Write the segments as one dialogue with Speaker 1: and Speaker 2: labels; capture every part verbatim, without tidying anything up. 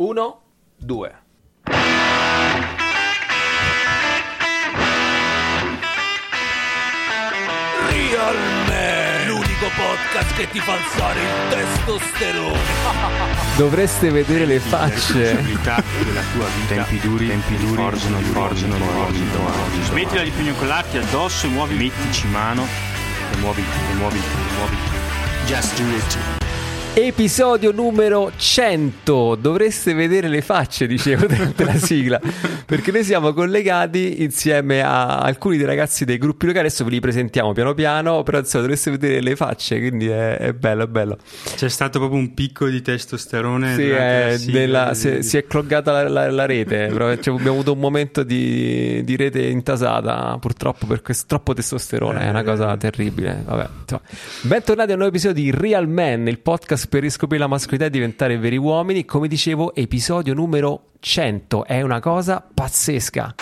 Speaker 1: Uno, due.
Speaker 2: Real Man, l'unico podcast che ti fa alzare il testosterone.
Speaker 1: Dovreste vedere le facce
Speaker 3: della tua vita. Tempi duri, tempi duri, forgiano, forgiano, forgiano. Smettila di pignocolarti addosso e muovi, mettici mano e muovi, e muovi, e muovi. Just do it.
Speaker 1: Episodio numero cento. Dovreste vedere le facce, dicevo, della sigla, perché noi siamo collegati insieme a alcuni dei ragazzi dei gruppi locali. Adesso ve li presentiamo piano piano, però insomma dovreste vedere le facce, quindi è, è bello, è bello.
Speaker 4: C'è stato proprio un picco di testosterone.
Speaker 1: Sì, è
Speaker 4: sigla,
Speaker 1: nella,
Speaker 4: di...
Speaker 1: si, si è cloggata la, la, la rete. Cioè, abbiamo avuto un momento di, di rete intasata, purtroppo, per questo troppo testosterone. Eh, è una cosa terribile. Vabbè, insomma. Bentornati a un nuovo episodio di Real Man, il podcast per riscoprire la mascolinità e diventare veri uomini. Come dicevo, episodio numero cento. È una cosa pazzesca.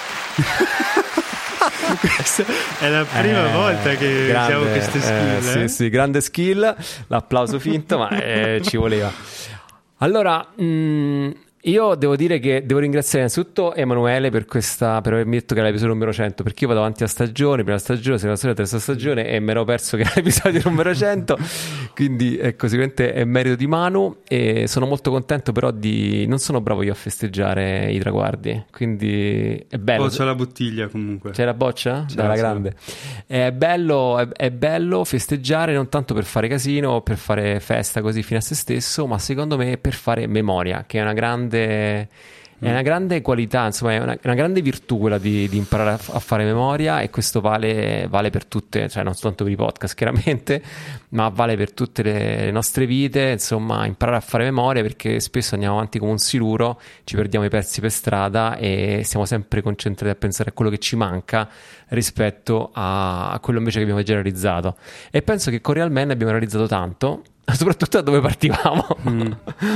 Speaker 4: Questa è la prima
Speaker 1: eh,
Speaker 4: volta che
Speaker 1: grande,
Speaker 4: usiamo queste skill.
Speaker 1: eh, sì,
Speaker 4: eh?
Speaker 1: sì, grande skill. L'applauso finto, ma eh, ci voleva. Allora, mh, io devo dire che devo ringraziare innanzitutto Emanuele per questa, per avermi detto che era l'episodio numero cento, perché io vado avanti a stagione, prima stagione, seconda stagione, terza stagione, e mi ero perso che era l'episodio numero cento. Quindi ecco, sicuramente è merito di Manu, e sono molto contento però di... non sono bravo io a festeggiare i traguardi, quindi è bello.
Speaker 4: Oh, c'è la bottiglia comunque.
Speaker 1: C'è la boccia?
Speaker 4: C'è,
Speaker 1: Dalla
Speaker 4: c'è.
Speaker 1: grande. È bello, è, è bello festeggiare, non tanto per fare casino o per fare festa così fine a se stesso, ma secondo me per fare memoria, che è una grande... È una grande qualità, insomma, è una, una grande virtù quella di, di imparare a, a fare memoria, e questo vale, vale per tutte, cioè non soltanto per i podcast chiaramente, ma vale per tutte le, le nostre vite, insomma, imparare a fare memoria, perché spesso andiamo avanti come un siluro, ci perdiamo i pezzi per strada e siamo sempre concentrati a pensare a quello che ci manca rispetto a, a quello invece che abbiamo già realizzato. E penso che con Real Man abbiamo realizzato tanto, soprattutto da dove partivamo, mm.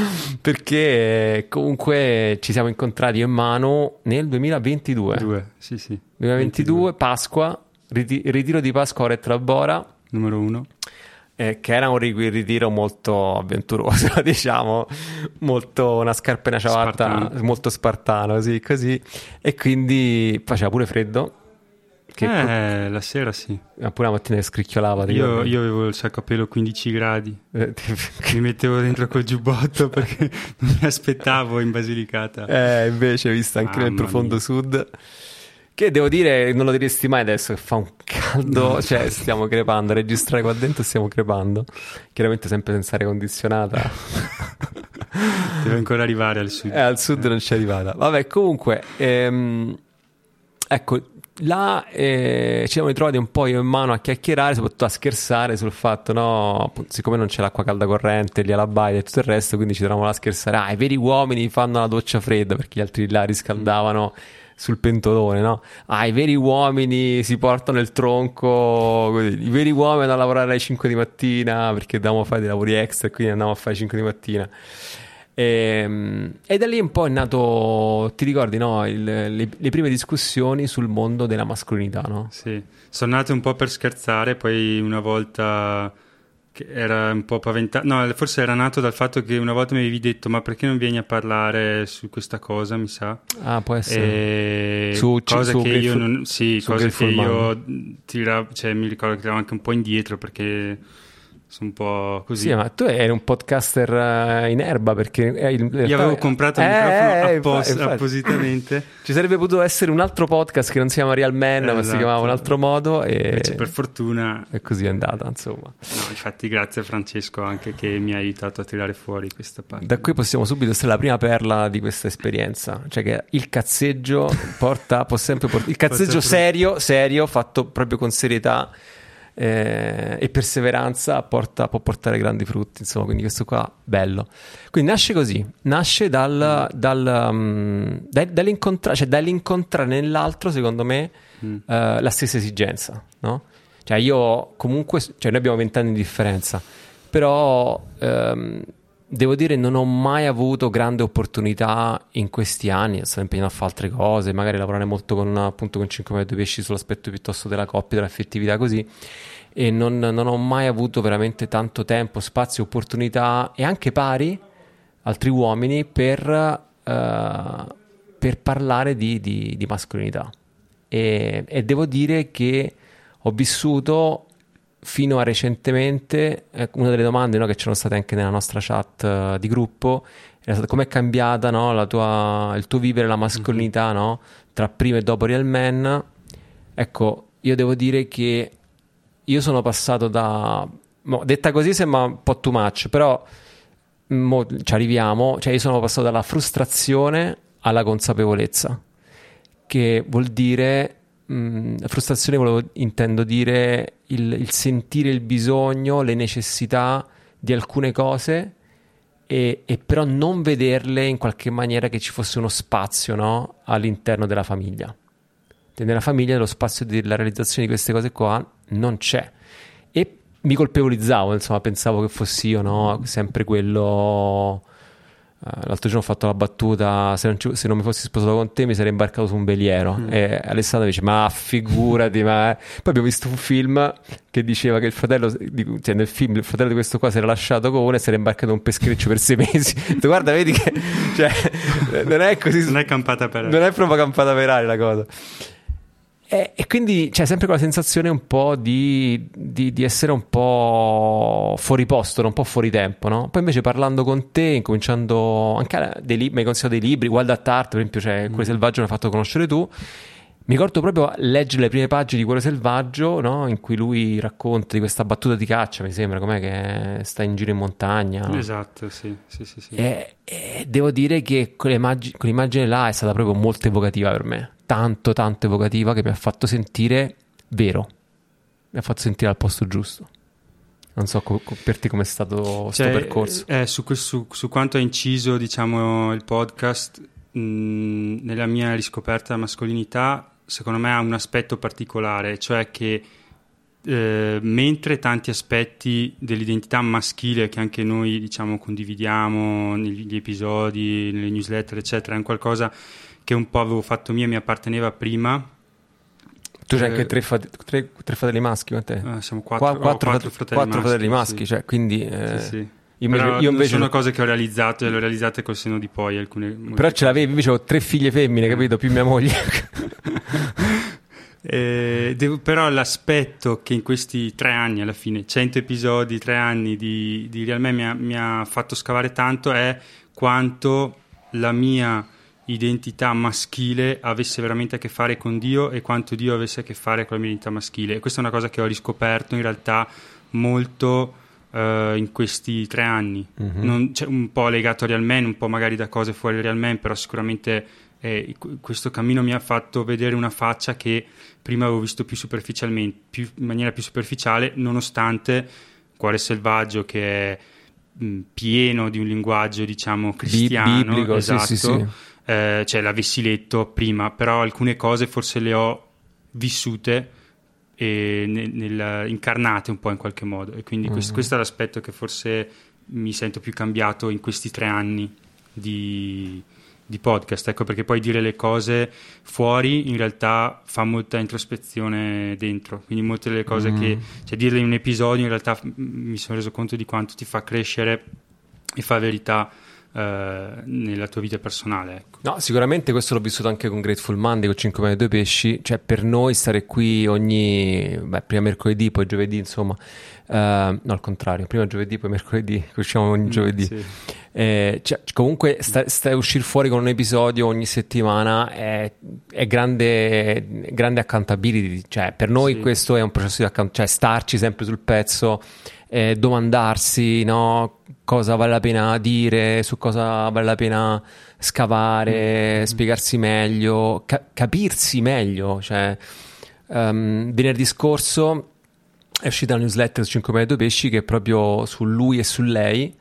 Speaker 1: perché comunque ci siamo incontrati io e Manu nel duemilaventidue.
Speaker 4: Due, sì, sì.
Speaker 1: duemilaventidue,
Speaker 4: ventidue.
Speaker 1: Pasqua, riti- ritiro di Pasqua a Oretta Bora,
Speaker 4: Numero uno.
Speaker 1: eh, che era un ri- ritiro molto avventuroso, diciamo, molto una scarpa e una ciabatta,
Speaker 4: Spartano.
Speaker 1: molto spartano, sì, così, e quindi faceva pure freddo. Che
Speaker 4: Eh, la sera sì.
Speaker 1: pure la mattina scricchiolava. ti
Speaker 4: Io,
Speaker 1: ricordi?
Speaker 4: io avevo il sacco a pelo quindici gradi.
Speaker 1: Eh, ti-
Speaker 4: Mi mettevo dentro col giubbotto perché non mi aspettavo in Basilicata.
Speaker 1: Eh, invece, visto anche nel
Speaker 4: Mamma
Speaker 1: profondo
Speaker 4: mia.
Speaker 1: sud, che devo dire, non lo diresti mai adesso che fa un caldo,
Speaker 4: No.
Speaker 1: cioè stiamo crepando, a registrare qua dentro stiamo crepando, chiaramente sempre senza aria condizionata.
Speaker 4: Devo ancora arrivare al sud.
Speaker 1: Eh, al sud non c'è arrivata. Vabbè, comunque, ehm, ecco, là eh, ci siamo ritrovati un po' io in mano a chiacchierare, soprattutto a scherzare sul fatto, no, appunto, siccome non c'è l'acqua calda corrente lì alla baia e tutto il resto, quindi ci trovavamo là a scherzare, ah, i veri uomini fanno la doccia fredda, perché gli altri là riscaldavano sul pentolone, no? Ah, i veri uomini si portano il tronco, così. I veri uomini vanno a lavorare alle cinque di mattina perché dobbiamo fare dei lavori extra e quindi andiamo a fare alle cinque di mattina. E, e da lì un po' è nato, ti ricordi, no? Il, le, le prime discussioni sul mondo della mascolinità, no?
Speaker 4: Sì, sono nate un po' per scherzare, poi una volta che era un po' paventato, no, forse era nato dal fatto che una volta mi avevi detto ma perché non vieni a parlare su questa cosa, mi sa.
Speaker 1: Ah, può essere.
Speaker 4: E
Speaker 1: Su-
Speaker 4: cosa
Speaker 1: su
Speaker 4: che
Speaker 1: Grateful-
Speaker 4: io non, sì,
Speaker 1: su
Speaker 4: cosa che
Speaker 1: Grateful
Speaker 4: io tiravo, cioè mi ricordo che tiravo anche un po' indietro perché sono un po' così.
Speaker 1: Sì, ma tu eri un podcaster eh, in erba, perché eh, in realtà-
Speaker 4: Io avevo comprato il
Speaker 1: Eh,
Speaker 4: microfono
Speaker 1: eh,
Speaker 4: appos-
Speaker 1: infatti, infatti.
Speaker 4: appositamente.
Speaker 1: Ci sarebbe potuto essere un altro podcast che non si chiama Real Man, ma si
Speaker 4: Esatto.
Speaker 1: chiamava in un altro modo, e,
Speaker 4: Invece per fortuna,
Speaker 1: e così è andata, insomma.
Speaker 4: no, infatti grazie a Francesco anche che mi ha aiutato a tirare fuori questa parte.
Speaker 1: Da qui possiamo subito essere la prima perla di questa esperienza, cioè che il cazzeggio porta, può sempre port- il cazzeggio
Speaker 4: Porta-
Speaker 1: serio, serio, fatto proprio con serietà eh, e perseveranza, porta, può portare grandi frutti, insomma, quindi questo qua bello. Quindi nasce così, nasce dal, dal, um, dal- dall'incontrare, cioè dall'incontrare nell'altro, secondo me,
Speaker 4: Mm.
Speaker 1: eh, la stessa esigenza, no? Cioè io comunque, cioè noi abbiamo vent'anni di differenza, però ehm, devo dire non ho mai avuto grande opportunità in questi anni, sono impegnato a fare altre cose, magari lavorare molto con, appunto, con cinque metri due pesci sull'aspetto piuttosto della coppia, dell'affettività, così, e non, non ho mai avuto veramente tanto tempo, spazio, opportunità e anche pari altri uomini per, uh, per parlare di, di, di mascolinità. E, e devo dire che ho vissuto fino a recentemente, eh, una delle domande, no, che c'erano state anche nella nostra chat uh, di gruppo, era stata: com'è cambiata, no, la tua, il tuo vivere la mascolinità, mm-hmm. no, tra prima e dopo Real Man. Ecco, io devo dire che io sono passato da, mo, detta così sembra un po' too much, però mo ci arriviamo, cioè io sono passato dalla frustrazione alla consapevolezza, che vuol dire mh, frustrazione, volevo, intendo dire il, il sentire il bisogno, le necessità di alcune cose e, e però non vederle in qualche maniera che ci fosse uno spazio, no, all'interno della famiglia. Nella famiglia lo spazio della realizzazione di queste cose qua non c'è, e mi colpevolizzavo, insomma, pensavo che fossi io, no, sempre quello. Uh, l'altro giorno ho fatto la battuta: se non, ci, se non mi fossi sposato con te mi sarei imbarcato su un veliero. Mm. E Alessandro dice: ma figurati. ma poi abbiamo visto un film che diceva che il fratello di, cioè nel film il fratello di questo qua si era lasciato con una e si era imbarcato un peschereccio per sei mesi. Detto, guarda, vedi che cioè, non è così,
Speaker 4: non è campata per
Speaker 1: non è proprio campata per aria la cosa. E, e quindi c'è sempre quella sensazione un po' di, di, di essere un po' fuori posto, un po' fuori tempo, no? Poi invece parlando con te, incominciando anche dei libri, mi hai consigliato dei libri, Wild at Heart, per esempio, cioè mm. Cuore Selvaggio mi hai fatto conoscere tu. Mi ricordo proprio leggere le prime pagine di Cuore Selvaggio, no? In cui lui racconta di questa battuta di caccia, mi sembra, com'è, che sta in giro in montagna, no?
Speaker 4: Esatto, sì, sì, sì, sì.
Speaker 1: E, e devo dire che quell'immagine, quell'immagine là è stata proprio molto evocativa per me, tanto tanto evocativa, che mi ha fatto sentire vero, mi ha fatto sentire al posto giusto. Non so co- co- per te com'è stato questo
Speaker 4: cioè,
Speaker 1: percorso.
Speaker 4: Eh, su, su, su quanto ha inciso, diciamo, il podcast mh, nella mia riscoperta della mascolinità, secondo me ha un aspetto particolare, cioè che eh, mentre tanti aspetti dell'identità maschile che anche noi, diciamo, condividiamo negli episodi, nelle newsletter, eccetera, è un qualcosa che un po' avevo fatto mio e mi apparteneva prima.
Speaker 1: Tu c'hai eh, anche tre, fat- tre, tre fratelli maschi con te?
Speaker 4: Eh, siamo quattro,
Speaker 1: Qua, quattro,
Speaker 4: quattro
Speaker 1: frat-
Speaker 4: fratelli
Speaker 1: quattro
Speaker 4: maschi,
Speaker 1: fratelli maschi,
Speaker 4: sì.
Speaker 1: Cioè, quindi eh,
Speaker 4: sì, sì.
Speaker 1: Io invece,
Speaker 4: però
Speaker 1: io invece
Speaker 4: sono
Speaker 1: non...
Speaker 4: cose che ho realizzato e le ho realizzate col senno di poi, alcune.
Speaker 1: Però ce l'avevi, invece ho tre figlie femmine, capito? Più mia moglie.
Speaker 4: eh, devo, però l'aspetto che in questi tre anni, alla fine cento episodi, tre anni di, di Real Man mi ha, mi ha fatto scavare tanto è quanto la mia identità maschile avesse veramente a che fare con Dio e quanto Dio avesse a che fare con la mia identità maschile. E questa è una cosa che ho riscoperto in realtà molto uh, in questi tre anni. Mm-hmm. Non, cioè, un po' legato a Real Man, un po' magari da cose fuori Real Man, però sicuramente eh, questo cammino mi ha fatto vedere una faccia che prima avevo visto più superficialmente, più, in maniera più superficiale, nonostante Cuore Selvaggio, che è mh, pieno di un linguaggio, diciamo, cristiano,
Speaker 1: biblico,
Speaker 4: esatto,
Speaker 1: sì, sì, sì.
Speaker 4: Eh, cioè l'avessi letto prima, però alcune cose forse le ho vissute e nel, nel, incarnate un po' in qualche modo, e quindi mm-hmm. questo, questo è l'aspetto che forse mi sento più cambiato in questi tre anni di, di podcast, ecco perché poi dire le cose fuori in realtà fa molta introspezione dentro, quindi molte delle cose mm. che, cioè dirle in un episodio in realtà f- mi sono reso conto di quanto ti fa crescere e fa verità Uh, nella tua vita personale, ecco.
Speaker 1: No, sicuramente questo l'ho vissuto anche con Grateful Monday, con cinque mani e due pesci, cioè per noi stare qui ogni beh, prima mercoledì, poi giovedì, insomma, uh, no, al contrario, prima giovedì, poi mercoledì, usciamo ogni giovedì. Mm, sì. eh, cioè, comunque sta, sta uscire fuori con un episodio ogni settimana è, è grande, grande accountability, cioè per noi sì. questo è un processo di account, cioè starci sempre sul pezzo, eh, domandarsi, no, cosa vale la pena dire, su cosa vale la pena scavare, mm-hmm. spiegarsi meglio, ca- capirsi meglio. Cioè, um, venerdì scorso è uscita la newsletter su cinque mani e due pesci che è proprio su lui e su lei,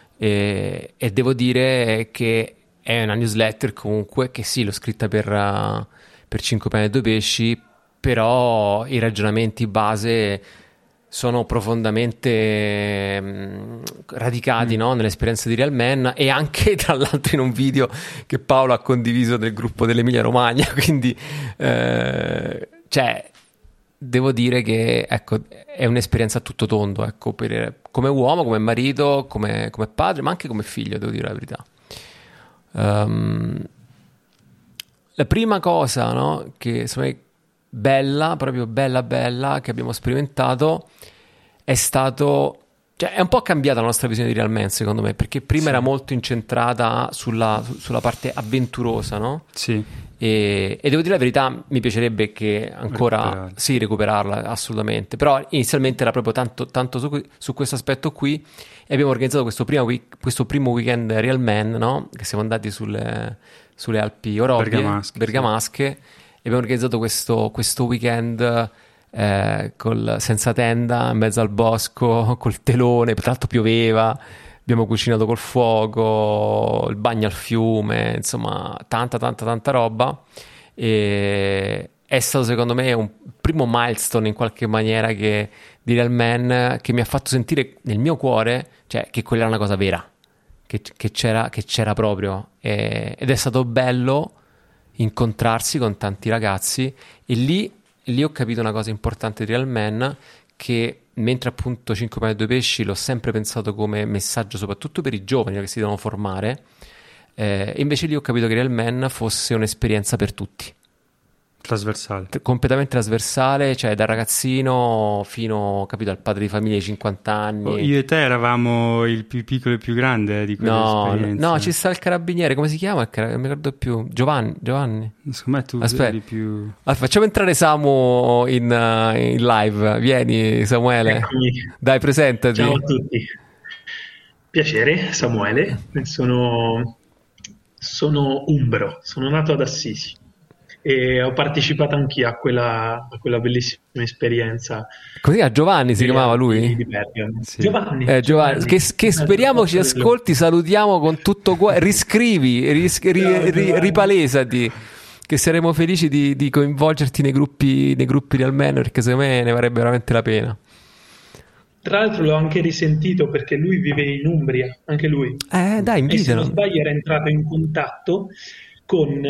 Speaker 1: e, e devo dire che è una newsletter comunque che sì, l'ho scritta per, uh, per cinque mani e due pesci, però i ragionamenti base sono profondamente mh, radicati mm. no? nell'esperienza di Real Man, e anche tra l'altro in un video che Paolo ha condiviso nel gruppo dell'Emilia Romagna, quindi eh, cioè devo dire che ecco, è un'esperienza a tutto tondo, ecco, per, come uomo, come marito, come, come padre, ma anche come figlio, devo dire la verità. Um, la prima cosa, no, che secondo me bella, proprio bella bella, che abbiamo sperimentato è stato, cioè è un po' cambiata la nostra visione di Real Men, secondo me, perché prima sì. era molto incentrata sulla, sulla parte avventurosa, no?
Speaker 4: Sì.
Speaker 1: E, e devo dire la verità, mi piacerebbe che ancora recuperarla. sì recuperarla assolutamente, però inizialmente era proprio tanto, tanto su, su questo aspetto qui, e abbiamo organizzato questo, prima week, questo primo weekend Real Men, no? Che siamo andati sulle, sulle Alpi Orobie,
Speaker 4: Bergamasche,
Speaker 1: Bergamasche sì. E abbiamo organizzato questo, questo weekend eh, col, senza tenda, in mezzo al bosco, col telone, tra l'altro pioveva. Abbiamo cucinato col fuoco, il bagno al fiume, insomma, tanta, tanta, tanta roba. E è stato, secondo me, un primo milestone in qualche maniera che, di Real Men, che mi ha fatto sentire nel mio cuore, cioè, che quella era una cosa vera, che, che, c'era, che c'era proprio. E, ed è stato bello incontrarsi con tanti ragazzi. E lì, lì ho capito una cosa importante di Real Men, che mentre appunto cinque pani e due pesci l'ho sempre pensato come messaggio soprattutto per i giovani che si devono formare, eh, invece lì ho capito che Real Men fosse un'esperienza per tutti,
Speaker 4: trasversale,
Speaker 1: T- completamente trasversale, cioè da ragazzino fino, capito, al padre di famiglia di cinquanta anni.
Speaker 4: Oh, io e te eravamo il più piccolo e il più grande di quella
Speaker 1: no,
Speaker 4: esperienza.
Speaker 1: No, ci sta il carabiniere, come si chiama? Il car- non mi ricordo più. Giovanni, Giovanni.
Speaker 4: Secondo me tu
Speaker 1: Aspetta.
Speaker 4: eri più...
Speaker 1: Allora, facciamo entrare Samu in, uh, in live. Vieni, Samuele.
Speaker 5: Eccomi.
Speaker 1: Dai, presentati.
Speaker 5: Ciao a tutti. Piacere, Samuele. Sono, sono umbro, sono nato ad Assisi e ho partecipato anch'io a quella, a quella bellissima esperienza.
Speaker 1: Così a Giovanni si chiamava lui?
Speaker 5: Di Bergamo.
Speaker 1: Sì.
Speaker 5: Giovanni,
Speaker 1: eh, Giovanni,
Speaker 5: Giovanni.
Speaker 1: Che, che speriamo ci ascolti, salutiamo con tutto cuore. Riscrivi, ris, ri, ri, ri, ripalesati, che saremo felici di, di coinvolgerti nei gruppi, nei gruppi Real Men, perché secondo me ne varrebbe veramente la pena.
Speaker 5: Tra l'altro l'ho anche risentito perché lui vive in Umbria, anche lui.
Speaker 1: Eh, dai, invitalo.
Speaker 5: E se non sbaglio era entrato in contatto con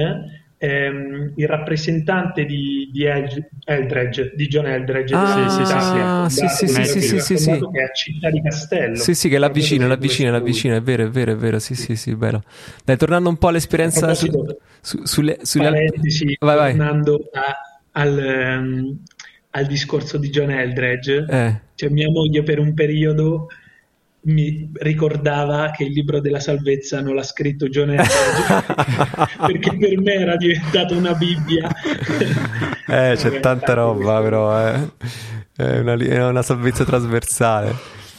Speaker 5: ehm, il rappresentante di, di El- Eldredge, di John Eldredge.
Speaker 1: Ah, sì, sì, sì, sì, sì, sì, sì, sì.
Speaker 5: Che è a Città di Castello.
Speaker 1: Sì, sì, che è là vicino, là vicino, là vicino, è vero, è vero, è vero, sì, sì, sì, bello. Dai, tornando un po' all'esperienza su, su, sulle, sulle
Speaker 5: parentesi,
Speaker 1: vai, vai.
Speaker 5: tornando a, al, um, al discorso di John Eldredge,
Speaker 1: eh.
Speaker 5: cioè mia moglie per un periodo mi ricordava che il libro della salvezza non l'ha scritto John Eldredge perché per me era diventato una Bibbia.
Speaker 1: Eh, c'è tanta roba però, eh. È, una, è una salvezza trasversale.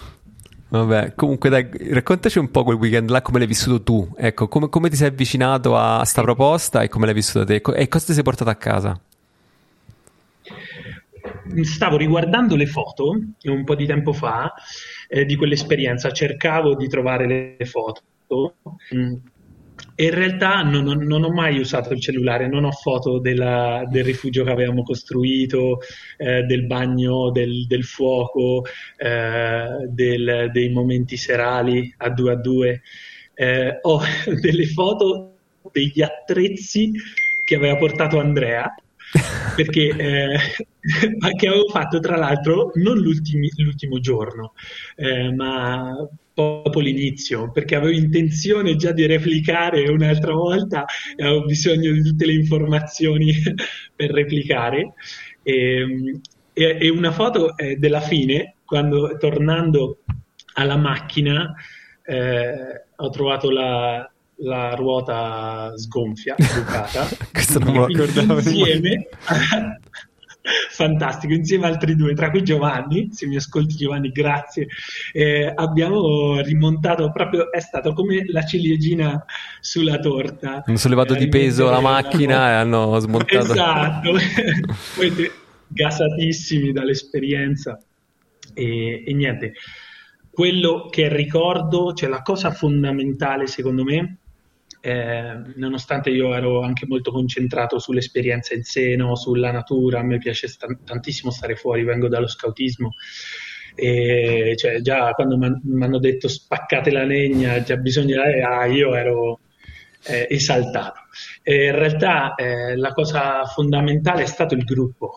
Speaker 1: Vabbè, comunque dai, raccontaci un po' quel weekend là, come l'hai vissuto tu, ecco, come, come ti sei avvicinato a sta proposta e come l'hai vissuta te e cosa ti sei portato a casa?
Speaker 5: Stavo riguardando le foto un po' di tempo fa eh, di quell'esperienza, cercavo di trovare le, le foto mm. e in realtà non, non, non ho mai usato il cellulare, non ho foto della, del rifugio che avevamo costruito, eh, del bagno, del, del fuoco, eh, del, dei momenti serali a due a due. Eh, ho delle foto degli attrezzi che aveva portato Andrea, perché eh, che avevo fatto tra l'altro non l'ultimo giorno eh, ma dopo l'inizio, perché avevo intenzione già di replicare un'altra volta e avevo bisogno di tutte le informazioni per replicare e, e, e una foto eh, della fine, quando tornando alla macchina eh, ho trovato la la ruota sgonfia, bucata.
Speaker 1: Questo non me lo ricordavo.
Speaker 5: Insieme, fantastico, insieme a altri due, tra cui Giovanni, se mi ascolti Giovanni, grazie, eh, abbiamo rimontato proprio, è stato come la ciliegina sulla torta.
Speaker 1: Hanno sollevato eh, di peso la macchina la... e hanno smontato.
Speaker 5: Esatto, poi gasatissimi dall'esperienza e, e niente. Quello che ricordo, cioè la cosa fondamentale secondo me, Eh, nonostante io ero anche molto concentrato sull'esperienza in sé, no? Sulla natura, a me piace st- tantissimo stare fuori, vengo dallo scautismo e cioè, già quando mi hanno detto spaccate la legna, già bisogna, ah, io ero eh, esaltato e in realtà eh, la cosa fondamentale è stato il gruppo,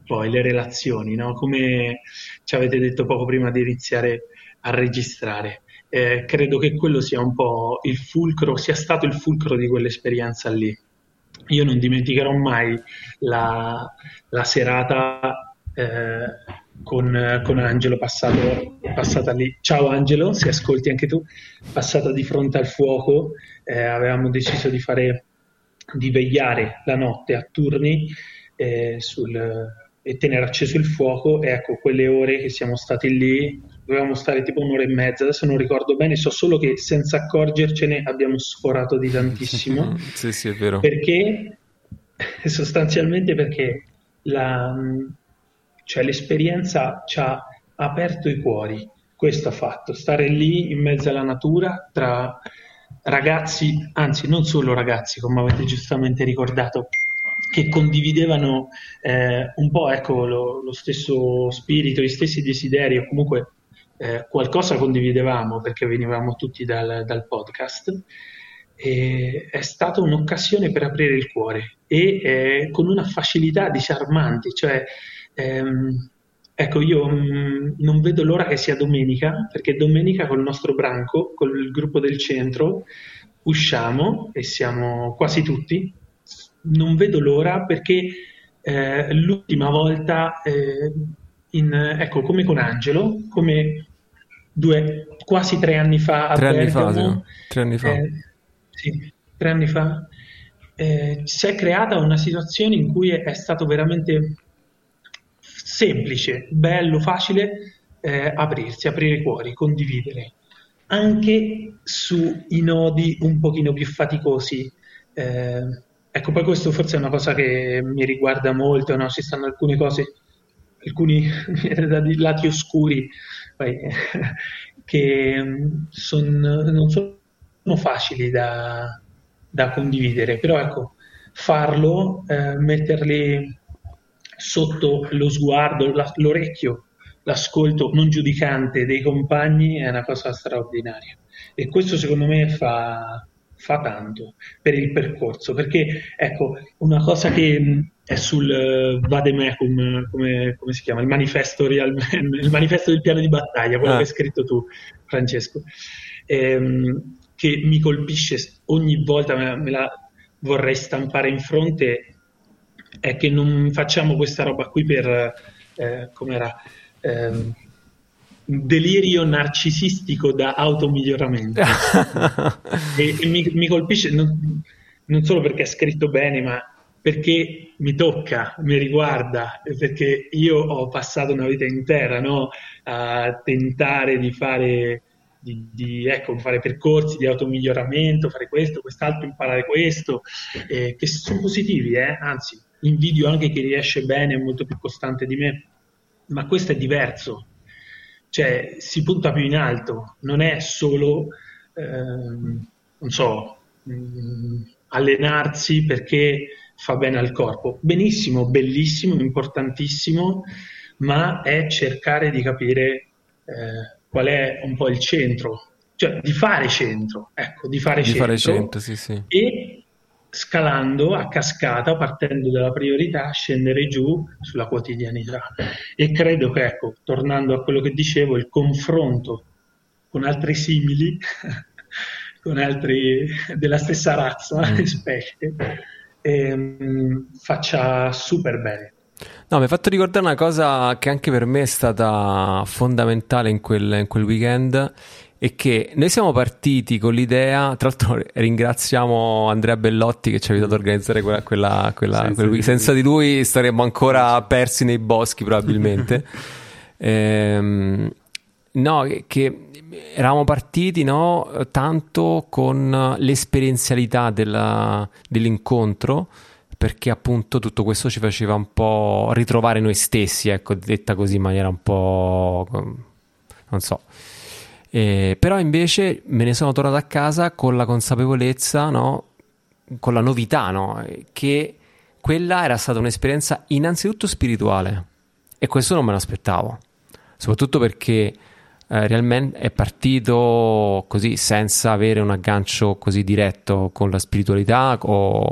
Speaker 5: poi le relazioni, no? Come ci avete detto poco prima di iniziare a registrare. Eh, credo che quello sia un po' il fulcro, sia stato il fulcro di quell'esperienza lì. Io non dimenticherò mai la, la serata eh, con, con Angelo passato, passata lì. Ciao Angelo, se ascolti anche tu, passata di fronte al fuoco. Eh, avevamo deciso di fare, di vegliare la notte a turni eh, sul, e tenere acceso il fuoco. E ecco, quelle ore che siamo stati lì, dovevamo stare tipo un'ora e mezza, adesso non ricordo bene, so solo che senza accorgercene abbiamo sforato di tantissimo.
Speaker 1: Sì, sì, è vero.
Speaker 5: Perché, sostanzialmente perché la, cioè l'esperienza ci ha aperto i cuori. Questo ha fatto, stare lì in mezzo alla natura tra ragazzi, anzi non solo ragazzi, come avete giustamente ricordato, che condividevano eh, un po' ecco, lo, lo stesso spirito, gli stessi desideri, o comunque eh, qualcosa condividevamo perché venivamo tutti dal, dal podcast. E è stata un'occasione per aprire il cuore e eh, con una facilità disarmante, cioè ehm, ecco, io mh, non vedo l'ora che sia domenica, perché domenica col nostro branco, col gruppo del centro, usciamo e siamo quasi tutti. Non vedo l'ora perché eh, l'ultima volta, eh, in, ecco, come con Angelo, come due, quasi tre anni fa a
Speaker 1: Tre anni
Speaker 5: Bergamo,
Speaker 1: fa, sì. Tre anni fa.
Speaker 5: eh, sì, tre anni fa, eh, si è creata una situazione in cui è, è stato veramente semplice, bello, facile eh, aprirsi, aprire i cuori, condividere, anche sui nodi un pochino più faticosi. Eh, ecco, poi questo forse è una cosa che mi riguarda molto, no? Ci stanno alcune cose, alcuni lati oscuri poi, che son, non sono facili da, da condividere, però ecco, farlo, eh, metterli sotto lo sguardo, la, l'orecchio, l'ascolto non giudicante dei compagni è una cosa straordinaria e questo secondo me fa, fa tanto per il percorso, perché ecco, una cosa che è sul uh, Vademecum, come, come si chiama, il manifesto, real, il manifesto del piano di battaglia, quello ah. che hai scritto tu, Francesco, ehm, che mi colpisce ogni volta, me, me la vorrei stampare in fronte, è che non facciamo questa roba qui per, eh, com'era, eh, delirio narcisistico da automiglioramento. e, e mi, mi colpisce non, non solo perché è scritto bene, ma perché mi tocca, mi riguarda, perché io ho passato una vita intera, no, a tentare di fare, di, di, ecco, fare percorsi di automiglioramento, fare questo, quest'altro, imparare questo, eh, che sono positivi, eh? Anzi, invidio anche chi riesce bene, è molto più costante di me, ma questo è diverso, cioè si punta più in alto, non è solo, ehm, non so, mh, allenarsi perché fa bene al corpo, benissimo, bellissimo, importantissimo, ma è cercare di capire eh, qual è un po' il centro, cioè di fare centro, ecco, di fare
Speaker 1: di
Speaker 5: centro,
Speaker 1: fare centro sì, sì.
Speaker 5: E scalando a cascata, partendo dalla priorità, scendere giù sulla quotidianità. E credo che, ecco, tornando a quello che dicevo, il confronto con altri simili, con altri della stessa razza e mm. specie, ehm, faccia super bene.
Speaker 1: No, mi hai fatto ricordare una cosa che anche per me è stata fondamentale in quel, in quel weekend, è che noi siamo partiti con l'idea, tra l'altro ringraziamo Andrea Bellotti che ci ha aiutato a organizzare quella, quella, quella, senza, quel weekend. Senza di lui staremmo ancora persi nei boschi probabilmente. ehm, no, che eravamo partiti, no, tanto con l'esperienzialità della, dell'incontro, perché appunto tutto questo ci faceva un po' ritrovare noi stessi, ecco, detta così in maniera un po', non so. Eh, però invece me ne sono tornato a casa con la consapevolezza, no, con la novità, no, che quella era stata un'esperienza innanzitutto spirituale, e questo non me l'aspettavo, soprattutto perché eh, realmente è partito così senza avere un aggancio così diretto con la spiritualità o,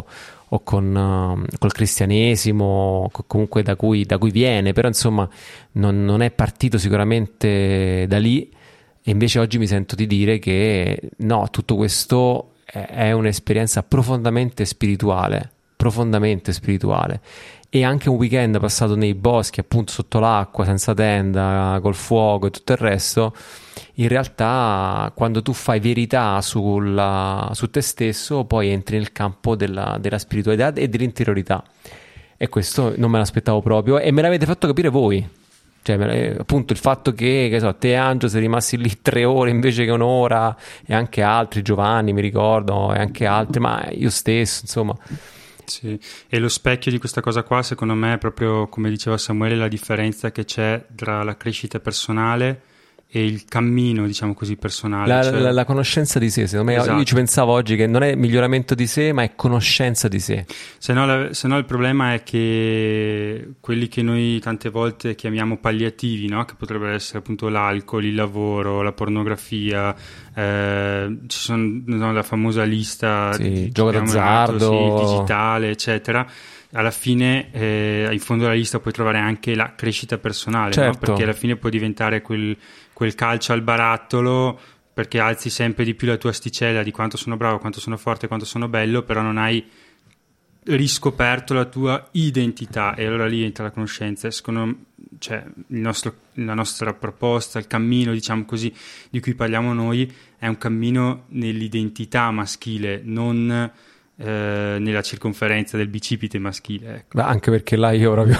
Speaker 1: o con uh, col cristianesimo, co- comunque da cui, da cui viene, però insomma non, non è partito sicuramente da lì, e invece oggi mi sento di dire che no, tutto questo è, è un'esperienza profondamente spirituale, profondamente spirituale. E anche un weekend passato nei boschi, appunto sotto l'acqua, senza tenda, col fuoco e tutto il resto, in realtà quando tu fai verità sulla, su te stesso, poi entri nel campo della, della spiritualità e dell'interiorità. E questo non me l'aspettavo proprio, e me l'avete fatto capire voi. Cioè, appunto il fatto che, che so, te e Angelo sei rimasti lì tre ore invece che un'ora, e anche altri, Giovanni mi ricordo, e anche altri, ma io stesso, insomma.
Speaker 4: Sì, e lo specchio di questa cosa qua, secondo me, è proprio, come diceva Samuele, la differenza che c'è tra la crescita personale e il cammino, diciamo così, personale.
Speaker 1: La,
Speaker 4: cioè...
Speaker 1: la, la conoscenza di sé, secondo me. Esatto. Io ci pensavo oggi che non è miglioramento di sé, ma è conoscenza di sé.
Speaker 4: Se no, la, se no il problema è che quelli che noi tante volte chiamiamo palliativi, no? Che potrebbero essere appunto l'alcol, il lavoro, la pornografia, eh, ci sono no, la famosa lista
Speaker 1: sì,
Speaker 4: di
Speaker 1: gioco d'azzardo,
Speaker 4: sì, digitale, eccetera. Alla fine, eh, in fondo alla lista puoi trovare anche la crescita personale,
Speaker 1: certo.
Speaker 4: No? Perché alla fine può diventare quel, quel calcio al barattolo, perché alzi sempre di più la tua asticella di quanto sono bravo, quanto sono forte, quanto sono bello, però non hai riscoperto la tua identità, e allora lì entra la conoscenza. Secondo me, cioè, il nostro, la nostra proposta, il cammino, diciamo così, di cui parliamo noi, è un cammino nell'identità maschile, non eh, nella circonferenza del bicipite maschile, ecco.
Speaker 1: Anche perché là io proprio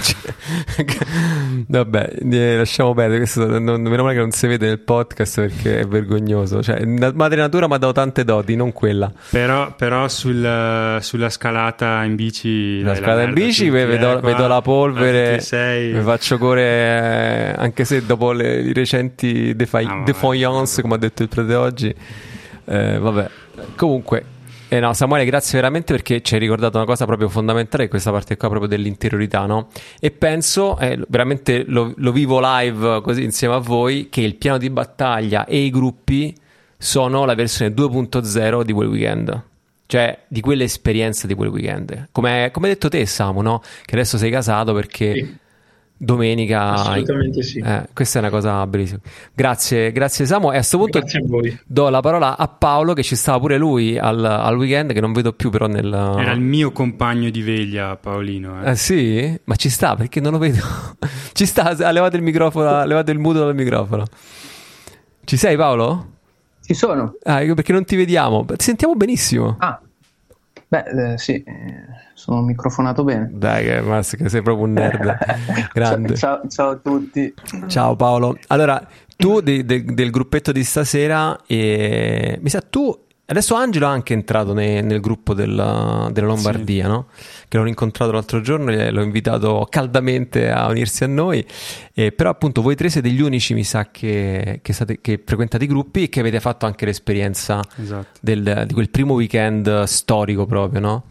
Speaker 1: vabbè, lasciamo perdere questo, non, meno male che non si vede nel podcast perché è vergognoso, cioè madre natura mi ha dato tante doti, non quella,
Speaker 4: però, però sul, sulla scalata in bici
Speaker 1: la
Speaker 4: dai,
Speaker 1: scalata
Speaker 4: la
Speaker 1: in bici
Speaker 4: tutti,
Speaker 1: vedo,
Speaker 4: eh, qua,
Speaker 1: vedo la polvere,
Speaker 4: sei...
Speaker 1: mi faccio correre, eh, anche se dopo le, i recenti defi-
Speaker 4: ah,
Speaker 1: defiance, come ha detto il prete oggi, eh, vabbè, comunque. Eh no, Samuele, grazie veramente, perché ci hai ricordato una cosa proprio fondamentale, questa parte qua proprio dell'interiorità, no? E penso, eh, veramente lo, lo vivo live così insieme a voi, che il piano di battaglia e i gruppi sono la versione due punto zero di quel weekend, cioè di quell'esperienza di quel weekend. Come, come hai detto te, Samu, no? Che adesso sei casato perché...
Speaker 5: Sì.
Speaker 1: Domenica,
Speaker 5: assolutamente sì.
Speaker 1: Eh, questa è una cosa bellissima. Grazie, grazie Samu. E a questo punto
Speaker 5: grazie a voi.
Speaker 1: Do la parola a Paolo, che ci stava pure lui al, al weekend, che non vedo più però nel...
Speaker 4: Era il mio compagno di veglia, Paolino. Eh,
Speaker 1: eh sì? Ma ci sta, perché non lo vedo. Ci sta, ha levato il microfono, ha levato il muto dal microfono. Ci sei, Paolo?
Speaker 6: Ci sono.
Speaker 1: Ah, perché non ti vediamo. Ti sentiamo benissimo.
Speaker 6: Ah, beh, eh, sì, sono microfonato bene.
Speaker 1: Dai, che, ma, che sei proprio un nerd grande.
Speaker 6: Ciao, ciao a tutti.
Speaker 1: Ciao Paolo. Allora, tu de, de, del gruppetto di stasera, e... mi sa tu... Adesso Angelo è anche entrato ne, nel gruppo della, della Lombardia, sì. No? Che l'ho incontrato l'altro giorno e l'ho invitato caldamente a unirsi a noi, eh, però appunto voi tre siete gli unici, mi sa, che, che, state, che frequentate i gruppi e che avete fatto anche l'esperienza, esatto, del, di quel primo weekend storico proprio, no?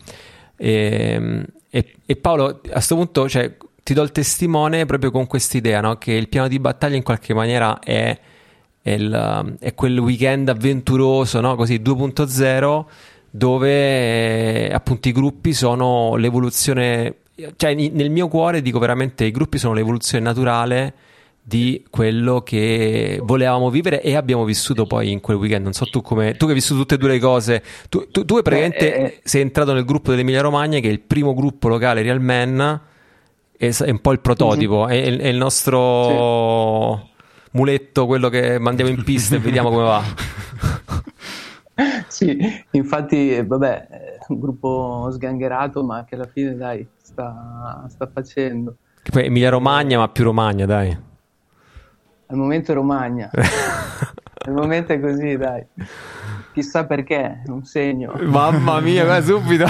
Speaker 1: E, e, e Paolo, a questo punto, cioè, ti do il testimone proprio con quest'idea, no? Che il piano di battaglia in qualche maniera è... È, il, è quel weekend avventuroso, no? Così due punto zero, dove eh, appunto i gruppi sono l'evoluzione, cioè nel mio cuore dico veramente i gruppi sono l'evoluzione naturale di quello che volevamo vivere e abbiamo vissuto poi in quel weekend. Non so tu come, tu che hai vissuto tutte e due le cose, tu, tu, tu praticamente eh, eh. sei entrato nel gruppo dell'Emilia Romagna, che è il primo gruppo locale Real Man, è, è un po' il prototipo, mm-hmm. è, è il nostro... Sì. Muletto, quello che mandiamo in pista e vediamo come va.
Speaker 6: Sì, infatti, vabbè, è un gruppo sgangherato, ma che alla fine, dai, sta, sta facendo.
Speaker 1: Che poi Emilia Romagna, ma più Romagna, dai.
Speaker 6: Al momento è Romagna. Al momento è così, dai. Chissà perché, è un segno.
Speaker 1: Mamma mia, vai subito.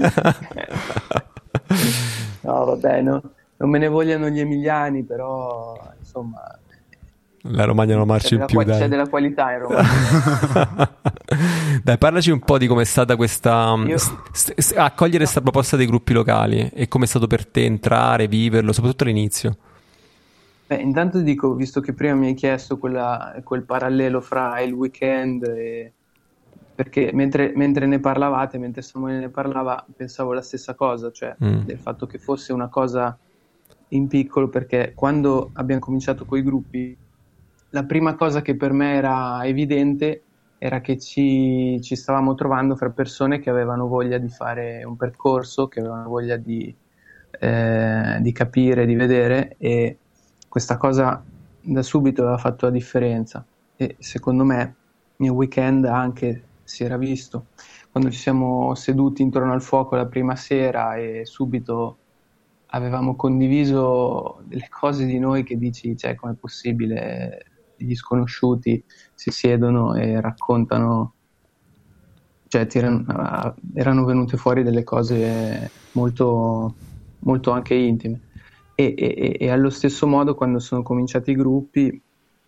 Speaker 6: No, vabbè, no, non me ne vogliano gli emiliani, però, insomma...
Speaker 1: La Romagna non marcia in più,
Speaker 6: qua-
Speaker 1: dai.
Speaker 6: C'è della qualità in Romagna.
Speaker 1: Dai, parlaci un po' di com'è stata questa
Speaker 6: Io...
Speaker 1: st- st- accogliere questa proposta dei gruppi locali e com'è stato per te entrare, viverlo, soprattutto all'inizio.
Speaker 6: Beh, intanto dico, visto che prima mi hai chiesto quella, quel parallelo fra il weekend e, perché mentre, mentre ne parlavate, mentre Samuele ne parlava, pensavo la stessa cosa, cioè
Speaker 1: Mm.
Speaker 6: del fatto che fosse una cosa in piccolo, perché quando abbiamo cominciato coi gruppi, la prima cosa che per me era evidente era che ci, ci stavamo trovando fra persone che avevano voglia di fare un percorso, che avevano voglia di, eh, di capire, di vedere, e questa cosa da subito aveva fatto la differenza. E secondo me nel weekend anche si era visto, quando ci siamo seduti intorno al fuoco la prima sera e subito avevamo condiviso delle cose di noi che dici, cioè, com'è possibile gli sconosciuti si siedono e raccontano, cioè tirano, erano venute fuori delle cose molto, molto anche intime. E, e, e allo stesso modo quando sono cominciati i gruppi,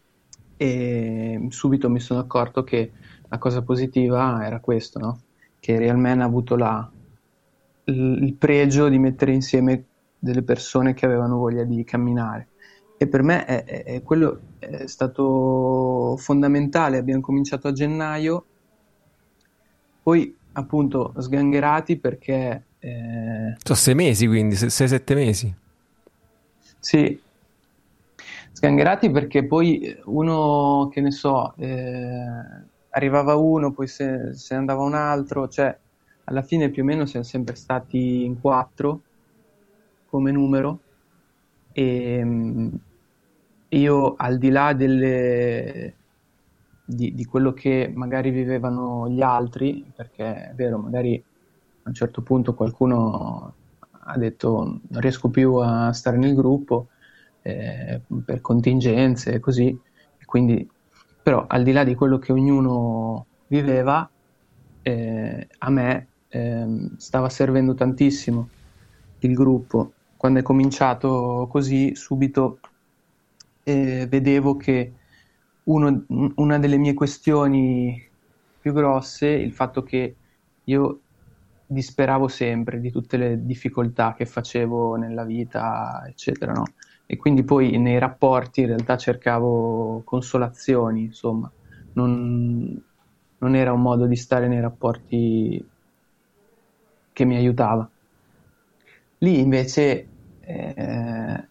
Speaker 6: e subito mi sono accorto che la cosa positiva era questo, no? Che Real Man ha avuto la, il, il pregio di mettere insieme delle persone che avevano voglia di camminare, e per me è, è, è quello è stato fondamentale. Abbiamo cominciato a gennaio, poi appunto sgangherati perché eh...
Speaker 1: sono sei mesi, quindi sei sette mesi.
Speaker 6: Sì, sgangherati perché poi uno, che ne so, eh, arrivava uno, poi se, se ne andava un altro, cioè alla fine più o meno siamo sempre stati in quattro come numero, e mh, io, al di là delle, di, di quello che magari vivevano gli altri, perché è vero, magari a un certo punto qualcuno ha detto non riesco più a stare nel gruppo eh, per contingenze e così, e quindi, però al di là di quello che ognuno viveva, eh, a me eh, stava servendo tantissimo il gruppo. Quando è cominciato così, subito eh, vedevo che uno, una delle mie questioni più grosse, il fatto che io disperavo sempre di tutte le difficoltà che facevo nella vita, eccetera, no? E quindi poi nei rapporti in realtà cercavo consolazioni, insomma, non, non era un modo di stare nei rapporti che mi aiutava. Lì invece eh,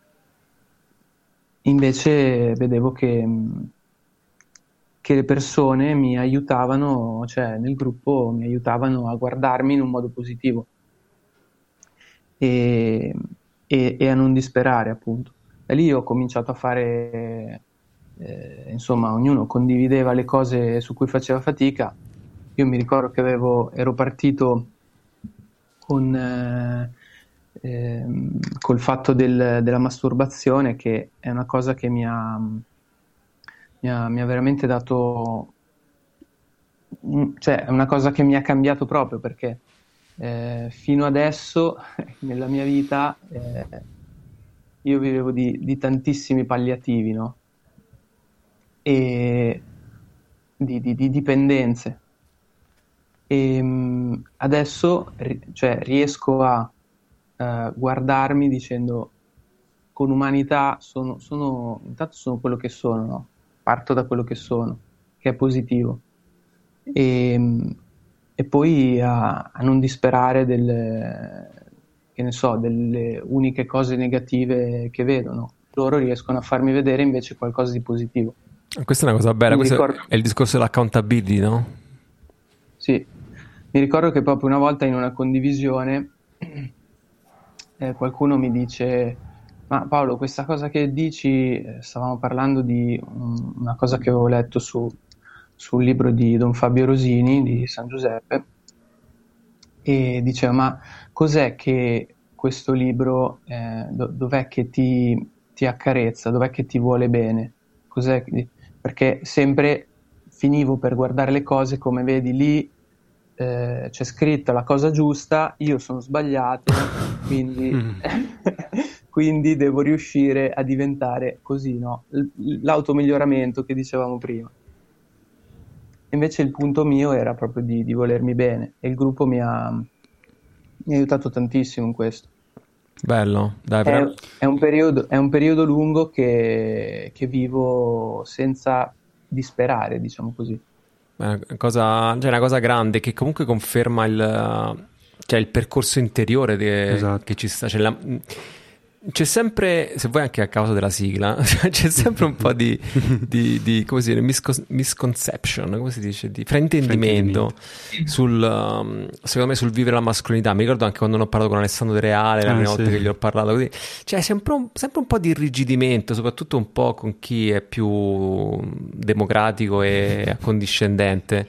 Speaker 6: invece vedevo che, che le persone mi aiutavano, cioè nel gruppo mi aiutavano a guardarmi in un modo positivo e, e, e a non disperare, appunto. E lì ho cominciato a fare, eh, insomma, ognuno condivideva le cose su cui faceva fatica. Io mi ricordo che avevo, ero partito con... Eh, Ehm, col fatto del, della masturbazione, che è una cosa che mi ha, mi ha, mi ha veramente dato, cioè è una cosa che mi ha cambiato proprio, perché eh, fino adesso nella mia vita eh, io vivevo di, di tantissimi palliativi, no? E di, di, di dipendenze, e mh, adesso cioè, riesco a Uh, guardarmi dicendo con umanità sono, sono intanto sono quello che sono, no? Parto da quello che sono, che è positivo, e, e poi a, a non disperare delle, che ne so, delle uniche cose negative che vedono. Loro riescono a farmi vedere invece qualcosa di positivo.
Speaker 1: Questa è una cosa bella. Questo ricordo... è il discorso dell'accountability, no?
Speaker 6: Sì, mi ricordo che proprio una volta in una condivisione Eh, qualcuno mi dice: ma Paolo, questa cosa che dici, eh, stavamo parlando di um, una cosa che avevo letto su, sul libro di Don Fabio Rosini di San Giuseppe, e diceva: ma cos'è che questo libro eh, do- dov'è che ti, ti accarezza, dov'è che ti vuole bene? Cos'è che... perché sempre finivo per guardare le cose come vedi lì. Eh, c'è scritta la cosa giusta, io sono sbagliato, quindi, quindi devo riuscire a diventare così, no? L- l'automiglioramento che dicevamo prima. Invece il punto mio era proprio di, di volermi bene, e il gruppo mi ha, mi ha aiutato tantissimo in questo.
Speaker 1: Bello, dai,
Speaker 6: è,
Speaker 1: però...
Speaker 6: è, un periodo, è un periodo lungo che, che vivo senza disperare, diciamo così.
Speaker 1: È una cosa, cioè una cosa grande che comunque conferma il, cioè il percorso interiore de,
Speaker 4: esatto.
Speaker 1: che ci sta. Cioè la, c'è sempre, se vuoi anche a causa della sigla, c'è sempre un po' di, di, di come si dice, misco- misconception, come si dice, di fraintendimento, fraintendimento. sul, um, secondo me, sul vivere la mascolinità. Mi ricordo anche quando ne ho parlato con Alessandro De Reale, la
Speaker 4: ah,
Speaker 1: prima
Speaker 4: sì.
Speaker 1: volta che gli ho parlato così. Cioè, sempre un, sempre un po' di irrigidimento, soprattutto un po' con chi è più democratico e accondiscendente.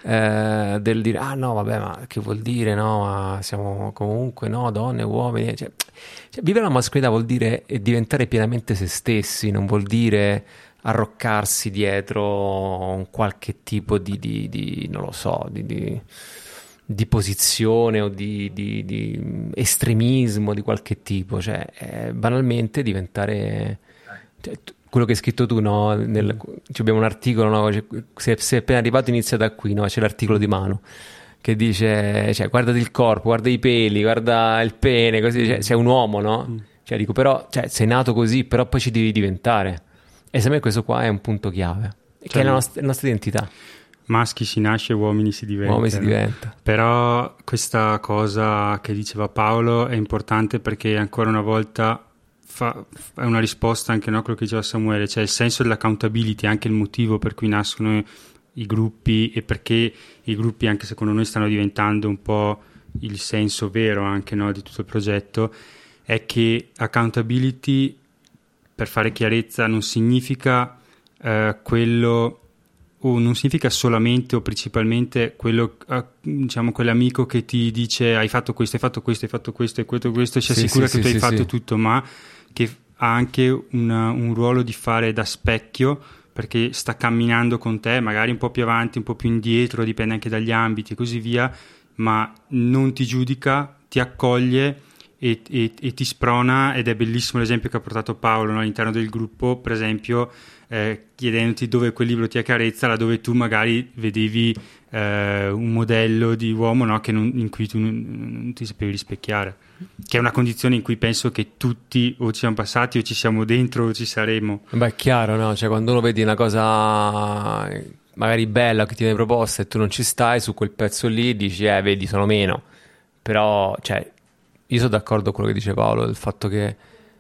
Speaker 1: Eh, del dire ah no vabbè ma che vuol dire no ma siamo comunque no donne uomini cioè, cioè, vivere la mascolinità vuol dire diventare pienamente se stessi, non vuol dire arroccarsi dietro un qualche tipo di, di, di non lo so di, di, di posizione o di, di, di estremismo di qualche tipo, cioè è banalmente diventare cioè, quello che hai scritto tu, no? Nel, abbiamo un articolo, no? Cioè, se, se è appena arrivato inizia da qui, no? C'è l'articolo di Manu che dice, cioè, guardati il corpo, guarda i peli, guarda il pene, così, cioè, sei un uomo, no? Mm. Cioè, dico, però, cioè, sei nato così, però poi ci devi diventare. E secondo me questo qua è un punto chiave, cioè, che è la nostra, la nostra identità. Maschi
Speaker 4: si nasce, uomini si diventa.
Speaker 1: Uomini si diventa.
Speaker 4: Però questa cosa che diceva Paolo è importante perché ancora una volta Fa, è una risposta anche no, a quello che diceva Samuele, cioè il senso dell'accountability, anche il motivo per cui nascono i gruppi e perché i gruppi anche secondo noi stanno diventando un po' il senso vero anche no, di tutto il progetto, è che accountability, per fare chiarezza, non significa eh, quello o non significa solamente o principalmente quello eh, diciamo quell'amico che ti dice hai fatto questo, hai fatto questo, hai fatto questo e questo, questo ci
Speaker 1: sì,
Speaker 4: assicura
Speaker 1: sì,
Speaker 4: che
Speaker 1: sì,
Speaker 4: tu hai
Speaker 1: sì,
Speaker 4: fatto
Speaker 1: sì.
Speaker 4: tutto, ma che ha anche una, un ruolo di fare da specchio perché sta camminando con te, magari un po' più avanti, un po' più indietro, dipende anche dagli ambiti e così via, ma non ti giudica, ti accoglie e, e, e ti sprona, ed è bellissimo l'esempio che ha portato Paolo no, all'interno del gruppo, per esempio eh, chiedendoti dove quel libro ti accarezza, laddove tu magari vedevi eh, un modello di uomo no, che non, in cui tu non, non ti sapevi rispecchiare, che è una condizione in cui penso che tutti o ci siamo passati o ci siamo dentro o ci saremo.
Speaker 1: Beh, è chiaro, no? Cioè, quando uno vedi una cosa magari bella che ti viene proposta e tu non ci stai su quel pezzo lì, dici, eh, vedi, sono meno. Però, cioè, io sono d'accordo con quello che dice Paolo, il fatto che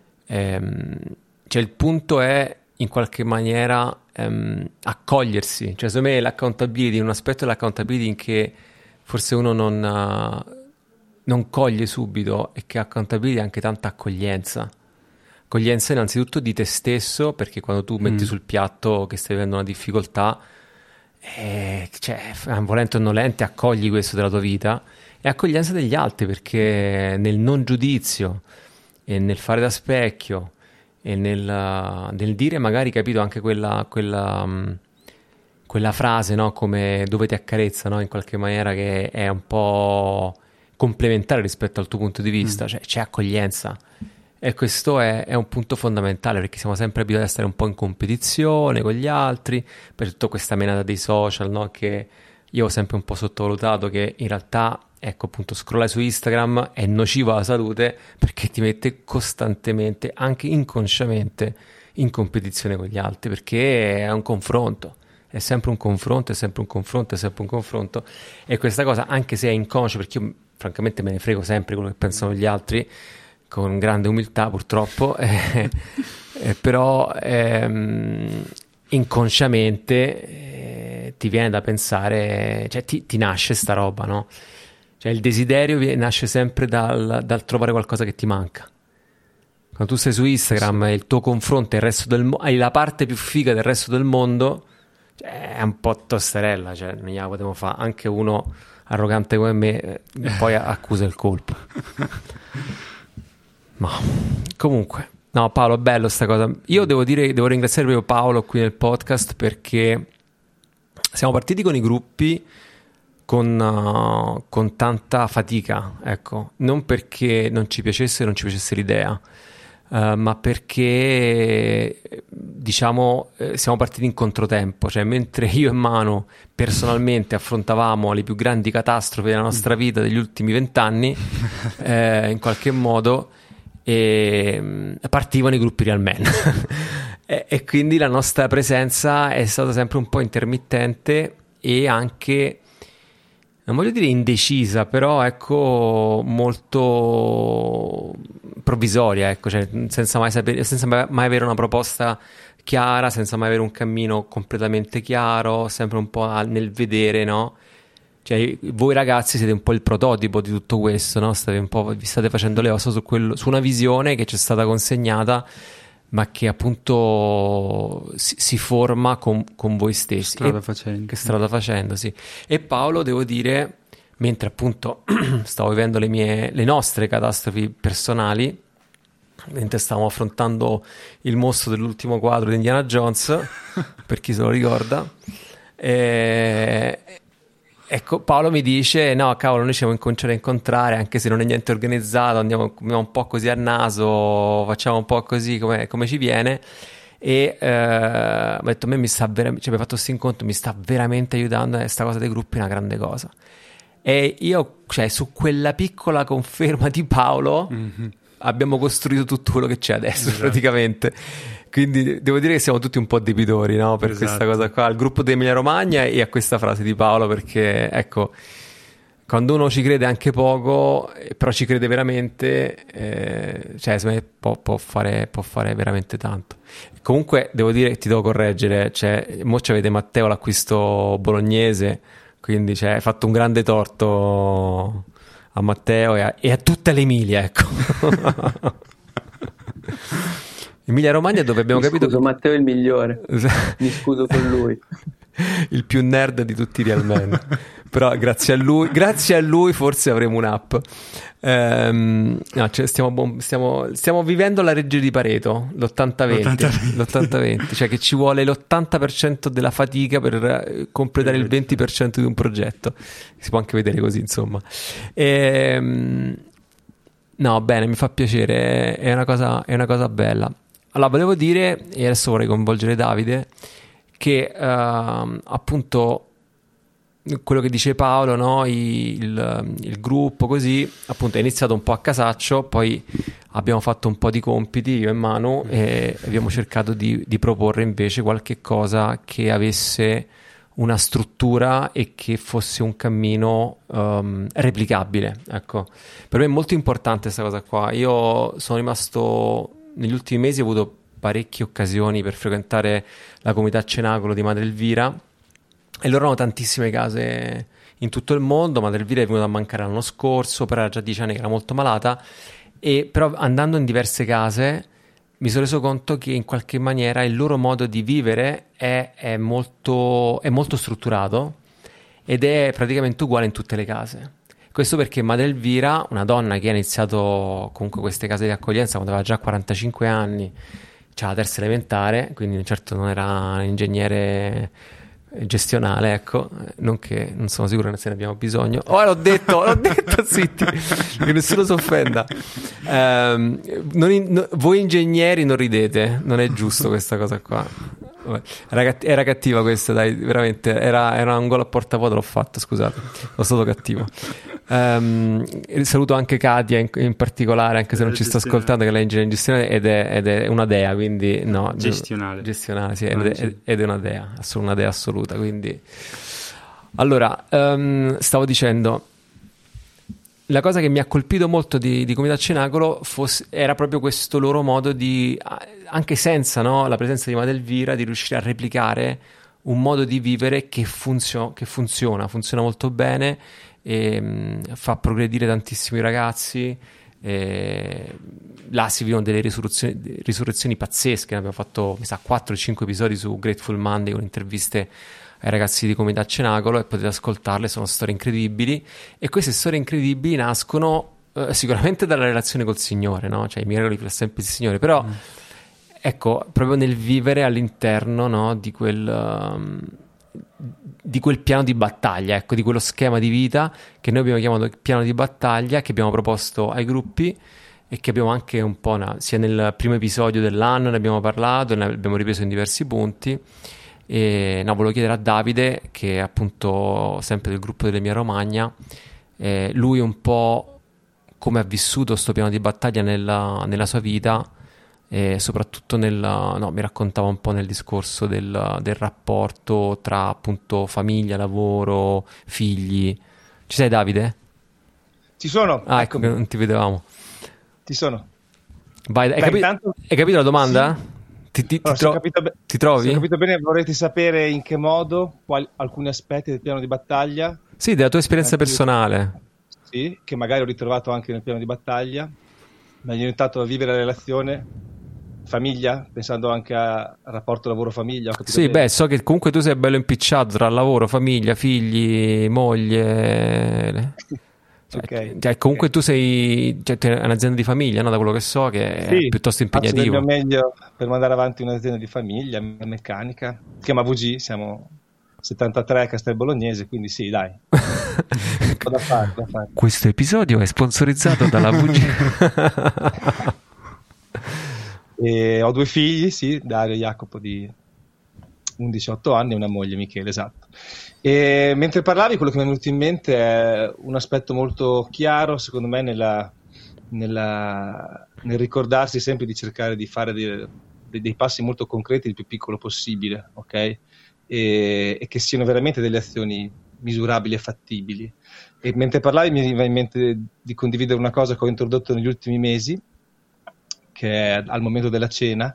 Speaker 1: ehm, cioè, il punto è in qualche maniera ehm, accogliersi. Cioè, secondo me l'accountability, un aspetto dell'accountability in che forse uno non... Uh, non coglie subito è che accountability è anche tanta accoglienza. Accoglienza innanzitutto di te stesso, perché quando tu metti mm. sul piatto che stai vivendo una difficoltà, eh, cioè, volente o nolente, accogli questo della tua vita, e accoglienza degli altri, perché nel non giudizio e nel fare da specchio e nel, nel dire magari, capito, anche quella, quella, um, quella frase, no? Come dove ti accarezza, no? In qualche maniera che è un po' complementare rispetto al tuo punto di vista, mm. cioè c'è accoglienza, e questo è, è un punto fondamentale, perché siamo sempre abituati a stare un po' in competizione con gli altri per tutta questa menata dei social, no? Che io ho sempre un po' sottovalutato, che in realtà, ecco, appunto, scrollare su Instagram è nocivo alla salute perché ti mette costantemente, anche inconsciamente, in competizione con gli altri, perché è un confronto. È sempre un confronto, è sempre un confronto, è sempre un confronto, e questa cosa, anche se è inconscio, perché io francamente me ne frego sempre quello che pensano gli altri, con grande umiltà purtroppo, eh, eh, però ehm, inconsciamente eh, ti viene da pensare, cioè ti, ti nasce sta roba, no? Cioè il desiderio viene, nasce sempre dal, dal trovare qualcosa che ti manca. Quando tu sei su Instagram e il tuo confronto è il resto del mondo, hai la parte più figa del resto del mondo, cioè, è un po' tosterella, cioè non gliela potevo fare. Anche uno arrogante come me eh, poi accusa il colpo. Ma comunque, no, Paolo, è bello sta cosa. Io devo dire, devo ringraziare proprio Paolo qui nel podcast, perché siamo partiti con i gruppi con, uh, con tanta fatica, ecco, non perché non ci piacesse non ci piacesse l'idea, uh, ma perché diciamo eh, siamo partiti in controtempo, cioè mentre io e Manu personalmente affrontavamo le più grandi catastrofi della nostra vita degli ultimi vent'anni, eh, in qualche modo e partivano i gruppi Real Men e, e quindi la nostra presenza è stata sempre un po' intermittente, e anche, non voglio dire indecisa, però ecco molto provvisoria, ecco, cioè, senza mai sapere, senza mai avere una proposta chiara, senza mai avere un cammino completamente chiaro, sempre un po' nel vedere, no? Cioè, voi ragazzi siete un po' il prototipo di tutto questo, no? State un po', vi state facendo le ossa su, quello, su una visione che ci è stata consegnata, ma che appunto si, si forma con, con voi stessi.
Speaker 4: Strada
Speaker 1: e,
Speaker 4: facendo.
Speaker 1: Che strada facendo, sì. E Paolo, devo dire, mentre appunto stavo vivendo le mie, le nostre catastrofi personali, mentre stavamo affrontando il mostro dell'ultimo quadro di Indiana Jones, per chi se lo ricorda, eh, ecco, Paolo mi dice: no, cavolo, noi ci siamo cominciati a incontrare, anche se non è niente organizzato, andiamo, andiamo un po' così a naso, facciamo un po' così come, come ci viene. E eh, ho detto: a me mi sta veramente, cioè, mi ha fatto questo incontro, mi sta veramente aiutando, e questa cosa dei gruppi è una grande cosa. E io, cioè, su quella piccola conferma di Paolo, mm-hmm. abbiamo costruito tutto quello che c'è adesso, esatto. praticamente. Quindi devo dire che siamo tutti un po' debitori, no? Per esatto. questa cosa qua, al gruppo di Emilia Romagna e a questa frase di Paolo, perché ecco, quando uno ci crede anche poco, però ci crede veramente, eh, cioè può, può, fare, può fare veramente tanto. Comunque devo dire che ti devo correggere, cioè, mo c'avete Matteo l'acquisto bolognese, quindi cioè, hai fatto un grande torto a Matteo e a, e a tutta l'Emilia, ecco. Emilia Romagna, dove abbiamo
Speaker 6: Mi
Speaker 1: capito
Speaker 6: scuso,
Speaker 1: che...
Speaker 6: Matteo è il migliore. Mi scuso con lui.
Speaker 1: Il più nerd di tutti i Real Men. Però grazie a lui, grazie a lui forse avremo un'app. Ehm, no, cioè stiamo, stiamo, stiamo vivendo la legge di Pareto, l'ottanta venti, l'ottanta venti, cioè che ci vuole l'ottanta per cento della fatica per completare il venti per cento di un progetto. Si può anche vedere così, insomma. Ehm, no, bene, mi fa piacere, è una cosa, è una cosa bella. Allora, volevo dire, e adesso vorrei coinvolgere Davide, che uh, appunto quello che dice Paolo, no? il, il gruppo così, appunto è iniziato un po' a casaccio, poi abbiamo fatto un po' di compiti io e Manu e abbiamo cercato di, di proporre invece qualche cosa che avesse una struttura e che fosse un cammino um, replicabile, ecco. Per me è molto importante questa cosa qua. Io sono rimasto... negli ultimi mesi ho avuto parecchie occasioni per frequentare la comunità Cenacolo di Madre Elvira e loro hanno tantissime case in tutto il mondo. Madre Elvira è venuta a mancare l'anno scorso, però era già dieci anni che era molto malata, e però andando in diverse case mi sono reso conto che in qualche maniera il loro modo di vivere è, è, molto, è molto strutturato ed è praticamente uguale in tutte le case. Questo perché Madre Elvira, una donna che ha iniziato comunque queste case di accoglienza quando aveva già quarantacinque anni, c'era la terza elementare, quindi certo non era un ingegnere gestionale, ecco, non che non sono sicuro che se ne abbiamo bisogno. Oh, l'ho detto, l'ho detto, zitti, che nessuno si offenda. Um, non in, no, voi ingegneri non ridete, non è giusto questa cosa qua. Era, era cattiva questa, dai, veramente era, era un gol a porta vuota, l'ho fatto, scusate, sono stato cattivo. Um, saluto anche Katia in, in particolare, anche se non ci sta ascoltando, che lei è ingegnere in gestione ed è, ed è una dea, quindi no,
Speaker 4: gestionale,
Speaker 1: gestionale sì, ed, è, ed è una dea, una dea assoluta. Quindi allora um, stavo dicendo, la cosa che mi ha colpito molto di, di Comunità Cenacolo fosse, era proprio questo loro modo di, anche senza, no, la presenza di Madre Elvira, di riuscire a replicare un modo di vivere che, funzio, che funziona, funziona molto bene e mh, fa progredire tantissimi ragazzi. E là si vivono delle risurrezioni, risurrezioni pazzesche. Abbiamo fatto, mi sa, quattro o cinque episodi su Grateful Monday con interviste ai ragazzi di Comunità Cenacolo e potete ascoltarle, sono storie incredibili, e queste storie incredibili nascono eh, sicuramente dalla relazione col Signore, no? Cioè i miracoli per sempre il Signore, però mm. ecco, proprio nel vivere all'interno, no, di quel um, di quel piano di battaglia, ecco, di quello schema di vita che noi abbiamo chiamato piano di battaglia, che abbiamo proposto ai gruppi e che abbiamo anche un po', no, sia nel primo episodio dell'anno ne abbiamo parlato, ne abbiamo ripreso in diversi punti. E no, volevo chiedere a Davide, che è appunto sempre del gruppo dell'Emilia Romagna, eh, lui un po' come ha vissuto sto piano di battaglia nella, nella sua vita, e soprattutto nel, no, mi raccontava un po' nel discorso del, del rapporto tra appunto famiglia, lavoro, figli. Ci sei, Davide?
Speaker 7: Ci sono.
Speaker 1: Ah, ecco che non ti vedevamo.
Speaker 7: Ci sono.
Speaker 1: Vai, hai,
Speaker 7: Beh,
Speaker 1: capi-
Speaker 7: intanto...
Speaker 1: hai capito la domanda?
Speaker 7: Sì.
Speaker 1: Ti, ti,
Speaker 7: Allora,
Speaker 1: ti, tro-
Speaker 7: se ho capito be-
Speaker 1: ti trovi?
Speaker 7: Se ho capito bene, vorrete sapere in che modo, quali, alcuni aspetti del piano di battaglia.
Speaker 1: Sì, della tua esperienza
Speaker 7: eh,
Speaker 1: personale.
Speaker 7: Sì, che magari ho ritrovato anche nel piano di battaglia. Mi ha aiutato a vivere la relazione famiglia, pensando anche a, a rapporto lavoro-famiglia.
Speaker 1: Sì, bene. Beh, so che comunque tu sei bello impicciato tra lavoro, famiglia, figli, moglie. Cioè,
Speaker 7: okay.
Speaker 1: Cioè, comunque
Speaker 7: okay.
Speaker 1: tu sei, cioè, è un'azienda di famiglia, no? Da quello che so, che
Speaker 7: sì,
Speaker 1: è piuttosto impegnativo.
Speaker 7: Faccio del mio meglio per mandare avanti un'azienda di famiglia, meccanica, si chiama V G, siamo settantatré a Castel Bolognese, quindi sì, dai. da fare, da fare.
Speaker 1: Questo episodio è sponsorizzato dalla V G.
Speaker 7: E ho due figli, sì, Dario e Jacopo di undici otto anni e una moglie, Michele, esatto. E mentre parlavi, quello che mi è venuto in mente è un aspetto molto chiaro, secondo me, nella, nella, nel ricordarsi sempre di cercare di fare dei, dei passi molto concreti il più piccolo possibile, ok? E, e che siano veramente delle azioni misurabili e fattibili. E mentre parlavi mi veniva in mente di condividere una cosa che ho introdotto negli ultimi mesi, che è al momento della cena,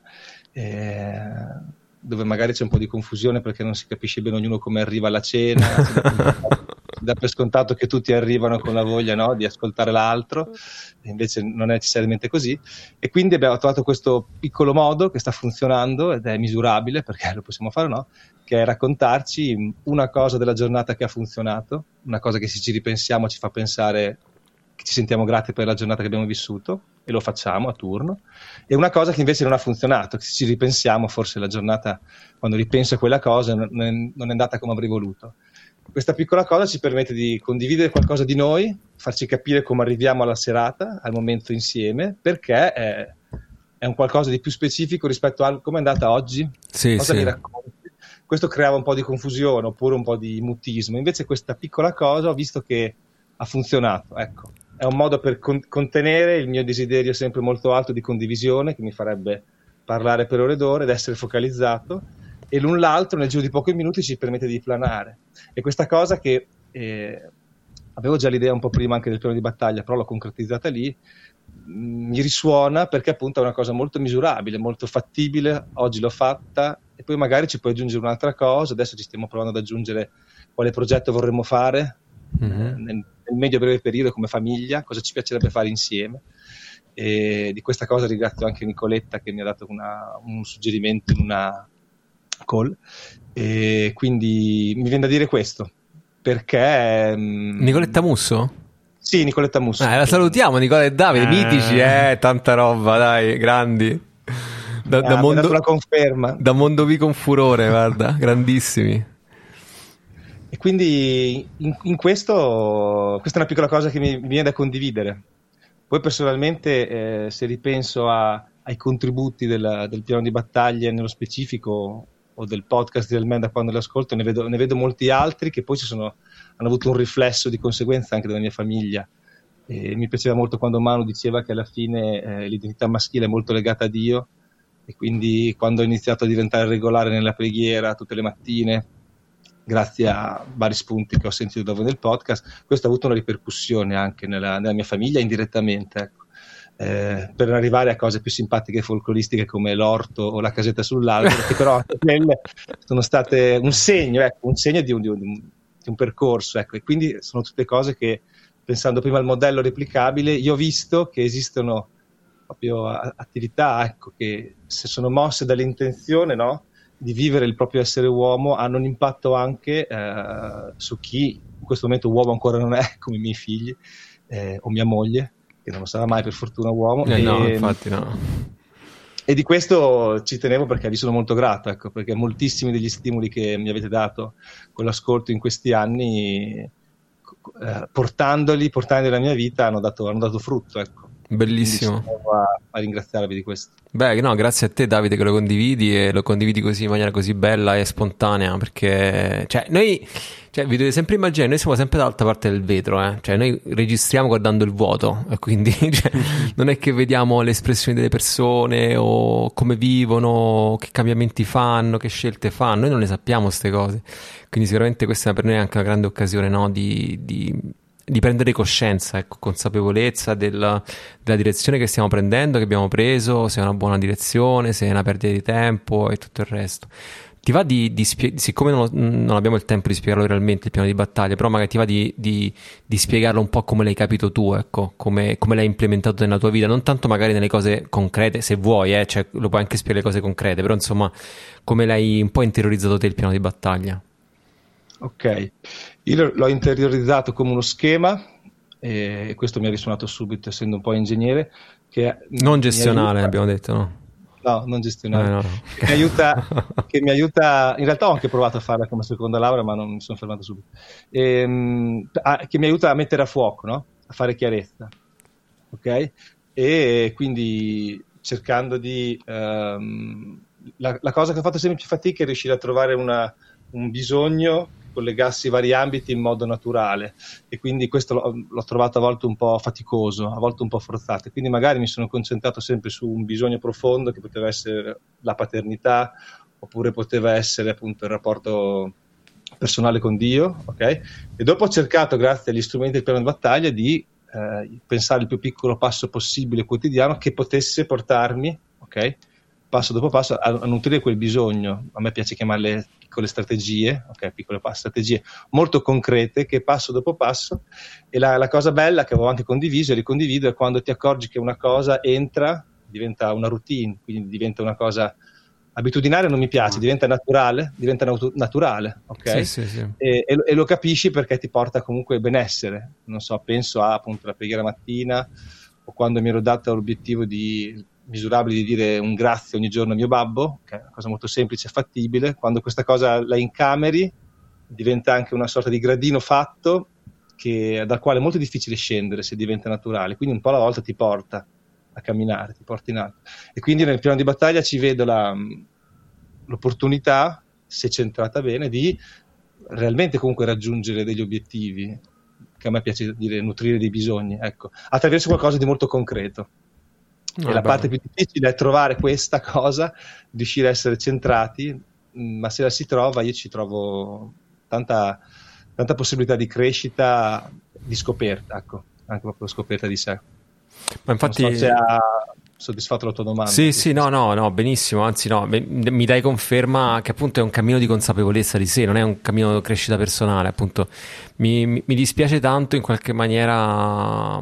Speaker 7: eh, dove magari c'è un po' di confusione perché non si capisce bene ognuno come arriva alla cena, si dà, si dà per scontato che tutti arrivano con la voglia, no, di ascoltare l'altro, e invece non è necessariamente così, e quindi abbiamo trovato questo piccolo modo che sta funzionando ed è misurabile, perché lo possiamo fare o no, che è raccontarci una cosa della giornata che ha funzionato, una cosa che se ci ripensiamo ci fa pensare che ci sentiamo grati per la giornata che abbiamo vissuto, e lo facciamo a turno, e una cosa che invece non ha funzionato, che se ci ripensiamo forse la giornata, quando ripenso a quella cosa, non è, non è andata come avrei voluto. Questa piccola cosa ci permette di condividere qualcosa di noi, farci capire come arriviamo alla serata, al momento insieme, perché è, è un qualcosa di più specifico rispetto a come è andata oggi,
Speaker 1: sì,
Speaker 7: cosa
Speaker 1: sì.
Speaker 7: mi racconti. Questo creava un po' di confusione oppure un po' di mutismo, invece questa piccola cosa ho visto che ha funzionato, ecco. È un modo per con- contenere il mio desiderio sempre molto alto di condivisione, che mi farebbe parlare per ore ed ore ed essere focalizzato, e l'un l'altro nel giro di pochi minuti ci permette di planare. E questa cosa che eh, avevo già l'idea un po' prima anche del piano di battaglia, però l'ho concretizzata lì, mh, mi risuona perché appunto è una cosa molto misurabile, molto fattibile. Oggi l'ho fatta e poi magari ci puoi aggiungere un'altra cosa. Adesso ci stiamo provando ad aggiungere quale progetto vorremmo fare mm-hmm. nel, nel medio breve periodo come famiglia, cosa ci piacerebbe fare insieme. E di questa cosa ringrazio anche Nicoletta che mi ha dato una, un suggerimento in una call, e quindi mi viene da dire questo perché mh,
Speaker 1: Nicoletta Musso?
Speaker 7: Sì, Nicoletta Musso.
Speaker 1: Ah, la salutiamo, Nicola e Davide, eh. mitici, eh, tanta roba, dai, grandi. Da,
Speaker 7: ah,
Speaker 1: da mondo,
Speaker 7: la conferma.
Speaker 1: Da Mondovì con furore, guarda, grandissimi.
Speaker 7: E quindi in, in questo, questa è una piccola cosa che mi, mi viene da condividere. Poi personalmente, eh, se ripenso a, ai contributi della, del piano di battaglia nello specifico o del podcast del Men da quando lo ascolto, ne vedo, ne vedo molti altri che poi ci sono, hanno avuto un riflesso di conseguenza anche della mia famiglia. E mi piaceva molto quando Manu diceva che alla fine eh, l'identità maschile è molto legata a Dio, e quindi quando ho iniziato a diventare regolare nella preghiera tutte le mattine, grazie a vari spunti che ho sentito da voi nel podcast, questo ha avuto una ripercussione anche nella, nella mia famiglia indirettamente, ecco. Eh, per arrivare a cose più simpatiche e folcloristiche come l'orto o la casetta sull'albero, che però anche quelle sono state un segno, ecco, un segno di un, di un, di un percorso, ecco. E quindi sono tutte cose che, pensando prima al modello replicabile, io ho visto che esistono proprio attività, ecco, che se sono mosse dall'intenzione, no, di vivere il proprio essere uomo, hanno un impatto anche eh, su chi in questo momento uomo ancora non è, come i miei figli eh, o mia moglie, che non lo sarà mai per fortuna uomo.
Speaker 1: Eh,
Speaker 7: e,
Speaker 1: no, infatti no.
Speaker 7: E di questo ci tenevo perché vi sono molto grato, ecco, perché moltissimi degli stimoli che mi avete dato con l'ascolto in questi anni, eh, portandoli, portandoli nella mia vita, hanno dato, hanno dato frutto, ecco.
Speaker 1: Bellissimo.
Speaker 7: A, a ringraziarvi di questo.
Speaker 1: Beh, no, grazie a te Davide che lo condividi e lo condividi così in maniera così bella e spontanea, perché cioè noi, cioè vi dovete sempre immaginare, noi siamo sempre dall'altra parte del vetro, eh? Cioè noi registriamo guardando il vuoto e quindi cioè, non è che vediamo le espressioni delle persone o come vivono, che cambiamenti fanno, che scelte fanno, noi non le sappiamo queste cose, quindi sicuramente questa per noi è anche una grande occasione, no? di, di di prendere coscienza, ecco, consapevolezza della, della direzione che stiamo prendendo, che abbiamo preso, se è una buona direzione, se è una perdita di tempo e tutto il resto. Ti va di, di spie- siccome non, non abbiamo il tempo di spiegarlo realmente il piano di battaglia, però magari ti va di, di, di spiegarlo un po' come l'hai capito tu, ecco, come, come l'hai implementato nella tua vita, non tanto magari nelle cose concrete, se vuoi, eh, cioè lo puoi anche spiegare le cose concrete, però insomma come l'hai un po' interiorizzato te il piano di battaglia.
Speaker 7: Ok, io l'ho interiorizzato come uno schema e questo mi ha risuonato subito, essendo un po' ingegnere. Che
Speaker 1: non gestionale,
Speaker 7: aiuta...
Speaker 1: abbiamo detto, no?
Speaker 7: No, non gestionale.
Speaker 1: Eh, no, no.
Speaker 7: Che, mi aiuta, che mi aiuta, in realtà ho anche provato a farla come seconda laurea, ma non mi sono fermato subito. E, a, che mi aiuta a mettere a fuoco, no? A fare chiarezza. Ok? E quindi cercando di... Um, la, la cosa che ho fatto sempre più fatica è riuscire a trovare una, un bisogno collegarsi ai vari ambiti in modo naturale, e quindi questo l'ho, l'ho trovato a volte un po' faticoso, a volte un po' forzato, quindi magari mi sono concentrato sempre su un bisogno profondo che poteva essere la paternità, oppure poteva essere appunto il rapporto personale con Dio, ok? E dopo ho cercato, grazie agli strumenti del piano di battaglia, di eh, pensare il più piccolo passo possibile quotidiano che potesse portarmi, ok? Passo dopo passo a, a nutrire quel bisogno. A me piace chiamarle piccole strategie, ok, piccole strategie molto concrete che passo dopo passo. E la, la cosa bella che avevo anche condiviso e ricondivido è quando ti accorgi che una cosa entra, diventa una routine, quindi diventa una cosa abitudinaria, non mi piace, diventa naturale, diventa natu- naturale, ok?
Speaker 1: Sì, sì, sì.
Speaker 7: E, e, e lo capisci perché ti porta comunque benessere. Non so, penso a appunto la preghiera mattina, o quando mi ero dato l'obiettivo di misurabile di dire un grazie ogni giorno a mio babbo, che è una cosa molto semplice e fattibile. Quando questa cosa la incameri diventa anche una sorta di gradino fatto che, dal quale è molto difficile scendere se diventa naturale, quindi un po' alla volta ti porta a camminare, ti porta in alto. E quindi nel piano di battaglia ci vedo la, l'opportunità, se centrata bene, di realmente comunque raggiungere degli obiettivi, che a me piace dire nutrire dei bisogni, ecco, attraverso qualcosa di molto concreto.
Speaker 1: No,
Speaker 7: e la
Speaker 1: bello.
Speaker 7: parte più difficile è trovare questa cosa, riuscire a essere centrati, ma se la si trova io ci trovo tanta, tanta possibilità di crescita, di scoperta, ecco, anche proprio scoperta di sé.
Speaker 1: Ma infatti
Speaker 7: non so se ha soddisfatto la tua domanda.
Speaker 1: sì, sì, no, no, no, benissimo, anzi no, mi dai conferma che appunto è un cammino di consapevolezza di sé, non è un cammino di crescita personale, appunto mi, mi, mi dispiace tanto in qualche maniera,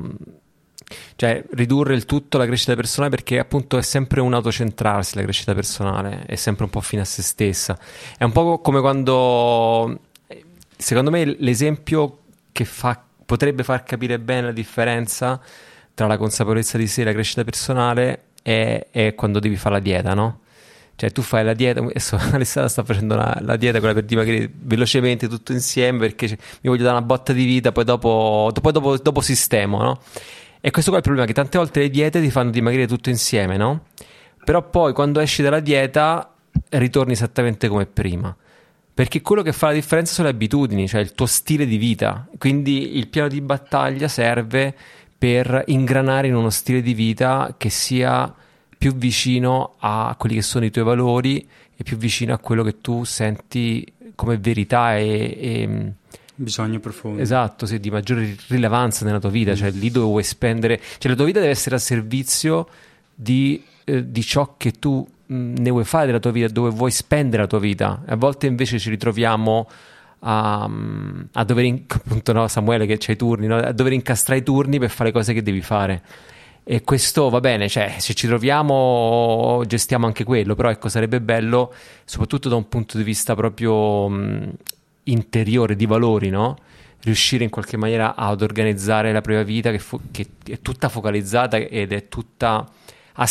Speaker 1: cioè ridurre il tutto alla crescita personale, perché appunto è sempre un autocentrarsi la crescita personale, è sempre un po' fine a se stessa, è un po' come quando, secondo me l'esempio che fa, potrebbe far capire bene la differenza tra la consapevolezza di sé e la crescita personale è, è quando devi fare la dieta, no? Cioè tu fai la dieta, adesso Alessandra sta facendo la, la dieta, quella per dimagrire velocemente tutto insieme perché mi voglio dare una botta di vita, poi dopo, dopo, dopo, dopo sistemo, no? E questo qua è il problema, che tante volte le diete ti fanno dimagrire tutto insieme, no? Però poi quando esci dalla dieta ritorni esattamente come prima, perché quello che fa la differenza sono le abitudini, cioè il tuo stile di vita. Quindi il piano di battaglia serve per ingranare in uno stile di vita che sia più vicino a quelli che sono i tuoi valori e più vicino a quello che tu senti come verità e, e
Speaker 4: bisogno profondo.
Speaker 1: Esatto, sì, di maggiore rilevanza nella tua vita, cioè lì dove vuoi spendere, cioè la tua vita deve essere a servizio di, eh, di ciò che tu mh, ne vuoi fare della tua vita, dove vuoi spendere la tua vita. A volte invece ci ritroviamo a, a dover in, appunto no, Samuele che c'ha i turni, no? A dover incastrare i turni per fare cose che devi fare, e questo va bene, cioè se ci troviamo gestiamo anche quello, però ecco, sarebbe bello soprattutto da un punto di vista proprio mh, interiore, di valori, no? Riuscire in qualche maniera ad organizzare la propria vita che, fo- che è tutta focalizzata ed è tutta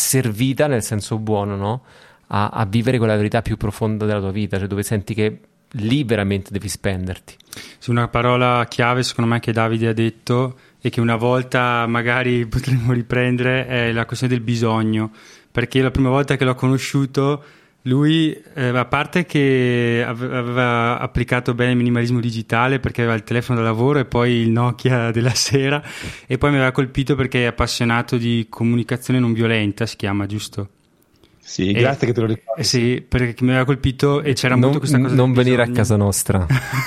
Speaker 1: asservita nel senso buono, no? A, a vivere quella verità più profonda della tua vita, cioè dove senti che lì veramente devi spenderti.
Speaker 4: Sì, una parola chiave secondo me che Davide ha detto e che una volta magari potremmo riprendere è la questione del bisogno, perché io la prima volta che l'ho conosciuto lui, eh, a parte che aveva applicato bene il minimalismo digitale perché aveva il telefono da lavoro e poi il Nokia della sera, e poi mi aveva colpito perché è appassionato di comunicazione non violenta, si chiama, giusto?
Speaker 7: Sì,
Speaker 4: e,
Speaker 7: grazie che te lo ricordi.
Speaker 4: Eh sì, perché mi aveva colpito e c'era
Speaker 1: non,
Speaker 4: molto questa cosa.
Speaker 1: Non venire
Speaker 4: bisogno.
Speaker 1: a casa nostra.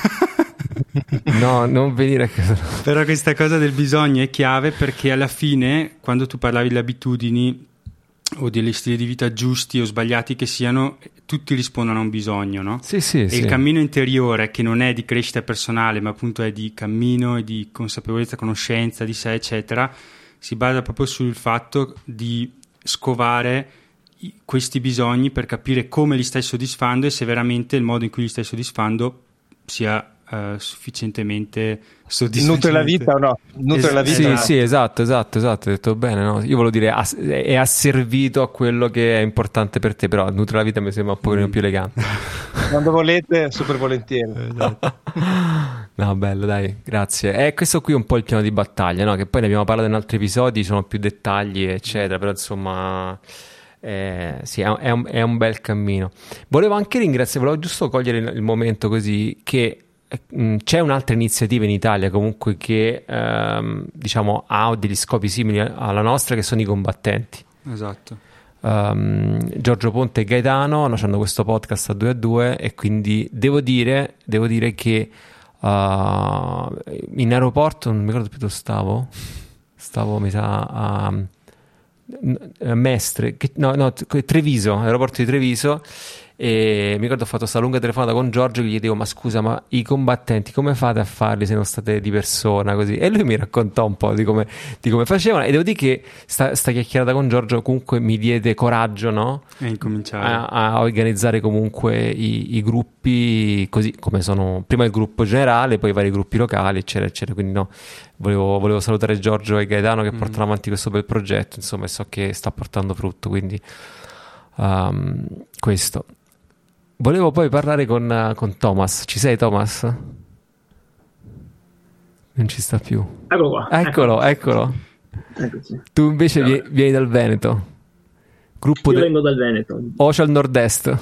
Speaker 1: No, non venire a casa nostra.
Speaker 4: Però questa cosa del bisogno è chiave, perché alla fine, quando tu parlavi delle abitudini o degli stili di vita giusti o sbagliati che siano, tutti rispondono a un bisogno, no?
Speaker 1: Sì, sì,
Speaker 4: e
Speaker 1: sì.
Speaker 4: il cammino interiore, che non è di crescita personale ma appunto è di cammino e di consapevolezza, conoscenza di sé eccetera, si basa proprio sul fatto di scovare questi bisogni per capire come li stai soddisfando e se veramente il modo in cui li stai soddisfando sia Uh, sufficientemente soddisfacente.
Speaker 7: Nutre la vita o no? Nutre
Speaker 4: Es-
Speaker 7: la vita.
Speaker 1: Sì,
Speaker 4: esatto.
Speaker 1: sì, esatto, esatto, esatto, hai detto bene, no? Io volevo dire ass- è asservito a quello che è importante per te, però nutre la vita mi sembra un pochino
Speaker 4: Mm.
Speaker 1: più elegante.
Speaker 7: Quando volete, super volentieri.
Speaker 4: Esatto.
Speaker 1: No, bello, dai, grazie. E questo qui è un po' il piano di battaglia, no? Che poi ne abbiamo parlato in altri episodi, sono più dettagli, eccetera, però insomma... Eh, sì, è un, è un bel cammino. Volevo anche ringraziare, volevo giusto cogliere il, il momento così che mh, c'è un'altra iniziativa in Italia comunque che ehm, diciamo ha degli scopi simili alla nostra, che sono i combattenti.
Speaker 4: Esatto.
Speaker 1: Um, Giorgio Ponte e Gaetano hanno questo podcast a due a due e quindi devo dire, devo dire che uh, in aeroporto, non mi ricordo più dove stavo, stavo mi sa a... Mestre, che, no, no, Treviso, aeroporto di Treviso, e mi ricordo ho fatto questa lunga telefonata con Giorgio che gli dicevo: ma scusa, ma i combattenti come fate a farli se non state di persona così? E lui mi raccontò un po' di come, di come facevano, e devo dire che sta, sta chiacchierata con Giorgio comunque mi diede coraggio, no?
Speaker 4: E incominciare
Speaker 1: a, a organizzare comunque i, i gruppi così come sono, prima il gruppo generale, poi i vari gruppi locali eccetera eccetera, quindi no, volevo, volevo salutare Giorgio e Gaetano che mm. portano avanti questo bel progetto, insomma, e so che sta portando frutto, quindi um, questo. Volevo poi parlare con, con Thomas. Ci sei, Thomas? Non ci sta più.
Speaker 8: Eccolo qua.
Speaker 1: Eccolo, eccolo.
Speaker 8: Eccoci.
Speaker 1: Tu invece
Speaker 8: Allora.
Speaker 1: vieni, vieni dal Veneto. Gruppo
Speaker 8: Io
Speaker 1: de...
Speaker 8: vengo dal Veneto.
Speaker 1: Ocean Nord-Est.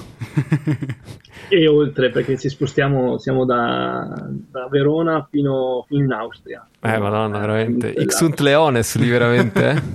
Speaker 8: E oltre, perché ci spostiamo, siamo da, da Verona fino, fino in Austria.
Speaker 1: Eh, madonna, veramente.
Speaker 8: Eh,
Speaker 1: Ixunt Leones, lì veramente, eh?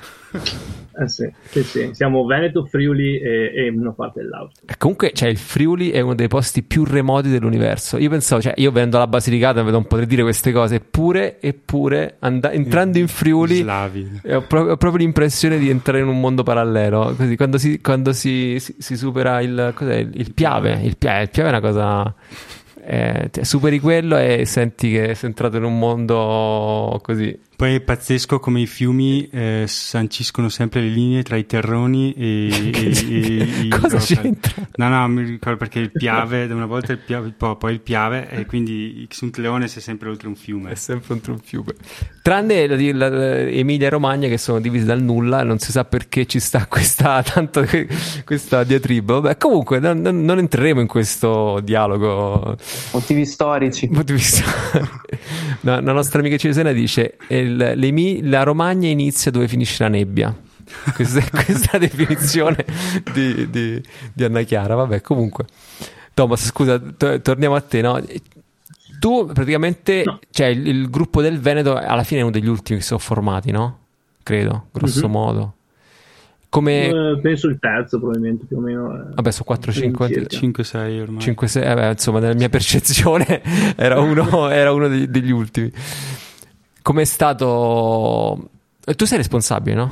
Speaker 8: Eh sì, sì, sì, siamo Veneto, Friuli e, e una parte dell'Austria.
Speaker 1: Comunque, cioè, il Friuli è uno dei posti più remoti dell'universo. Io pensavo, cioè, io venendo alla Basilicata non potrei dire queste cose, eppure, eppure and- entrando in Friuli
Speaker 4: slavi.
Speaker 1: ho, pro- ho proprio l'impressione di entrare in un mondo parallelo. Così, quando si, quando si, si, si supera il, cos'è, il, il Piave, il Piave, il Piave è una cosa... Eh, superi quello e senti che sei entrato in un mondo così.
Speaker 4: Poi è pazzesco come i fiumi eh, sanciscono sempre le linee tra i terroni e, e, e i
Speaker 1: cosa
Speaker 4: local.
Speaker 1: c'entra?
Speaker 4: No, no, mi ricordo perché il Piave, da una volta il Piave, poi, poi il Piave, e quindi Ixunt Leones è sempre oltre un fiume.
Speaker 1: È sempre oltre un fiume. Tranne la, la, la, Emilia e Romagna, che sono divisi dal nulla, non si sa perché ci sta questa, tanto, questa diatriba. Vabbè, comunque non, non, non entreremo in questo dialogo.
Speaker 6: Motivi storici.
Speaker 1: Motivi storici. No, la nostra amica Cesena dice il, l'Emi, la Romagna inizia dove finisce la nebbia. Questa è, questa è la definizione di, di, di Anna Chiara. Vabbè, comunque Thomas, scusa, to- torniamo a te, no? Tu praticamente, no. Cioè il, il gruppo del Veneto alla fine è uno degli ultimi che si sono formati, no? Credo, grosso mm-hmm. modo. Come...
Speaker 8: Uh, penso il terzo probabilmente, più o meno. Eh,
Speaker 1: Vabbè, su quattro cinque
Speaker 4: cinque sei ormai.
Speaker 1: cinque sei, vabbè, insomma, nella mia percezione era uno, era uno degli, degli ultimi. Com'è stato... Tu sei responsabile, no?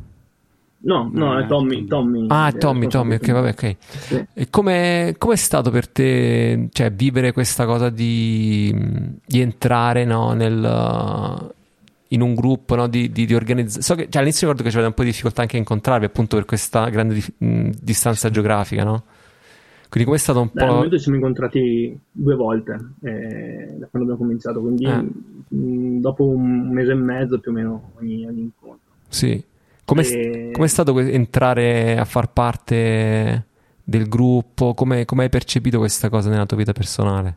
Speaker 8: No, no, è Tommy. Tommy
Speaker 1: ah, è Tommy, Tommy, ok, vabbè, ok. Sì. E come è stato per te, cioè, vivere questa cosa di, di entrare, no, nel... in un gruppo, no, di, di, di organizzare. So che, cioè, all'inizio ricordo che c'era un po' di difficoltà anche a incontrarvi, appunto per questa grande di, mh, distanza geografica, no? Quindi com'è stato un po'...
Speaker 8: Al momento ci siamo incontrati due volte eh, da quando abbiamo cominciato, quindi eh. mh, dopo un mese e mezzo più o meno ogni, ogni incontro.
Speaker 1: Sì. Com'è, e... com'è stato entrare a far parte del gruppo? Come, come hai percepito questa cosa nella tua vita personale?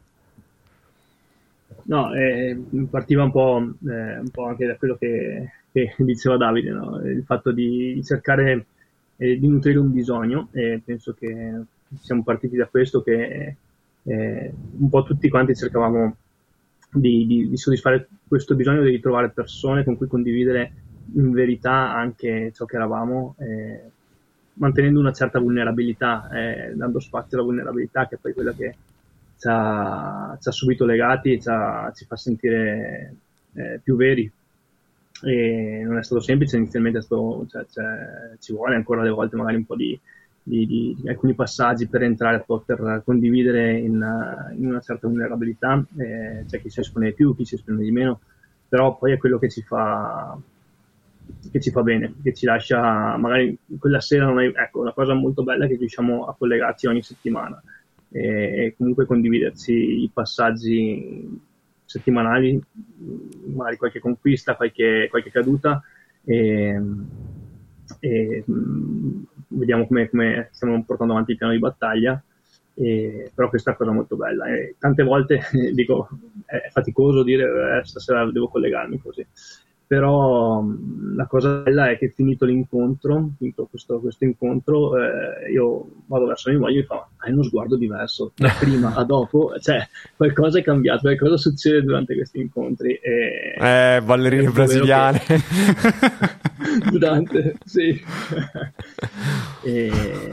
Speaker 8: No, eh, partiva un po', eh, un po' anche da quello che, che diceva Davide, no? Il fatto di cercare eh, di nutrire un bisogno, e penso che siamo partiti da questo, che eh, un po' tutti quanti cercavamo di, di, di soddisfare questo bisogno di ritrovare persone con cui condividere in verità anche ciò che eravamo, eh, mantenendo una certa vulnerabilità, eh, dando spazio alla vulnerabilità, che è poi quella che ci ha, ci ha subito legati e ci, ha, ci fa sentire eh, più veri. E non è stato semplice inizialmente, è stato, cioè, cioè, ci vuole ancora alle volte magari un po' di, di, di, di alcuni passaggi per entrare a poter condividere in, in una certa vulnerabilità. Eh, c'è chi si espone di più, chi si espone di meno, però poi è quello che ci fa che ci fa bene, che ci lascia magari quella sera non è, ecco, una cosa molto bella è che riusciamo a collegarci ogni settimana e comunque condividerci i passaggi settimanali, magari qualche conquista, qualche, qualche caduta, e, e mh, vediamo come, come stiamo portando avanti il piano di battaglia. E, però questa è una cosa molto bella, e tante volte dico è faticoso dire eh, stasera devo collegarmi così, però la cosa bella è che finito l'incontro, finito questo, questo incontro, eh, io vado verso mia moglie e mi fa: hai uno sguardo diverso da prima a dopo, cioè qualcosa è cambiato, qualcosa succede durante questi incontri. E,
Speaker 1: eh, ballerine brasiliane.
Speaker 8: Che... durante, sì. e,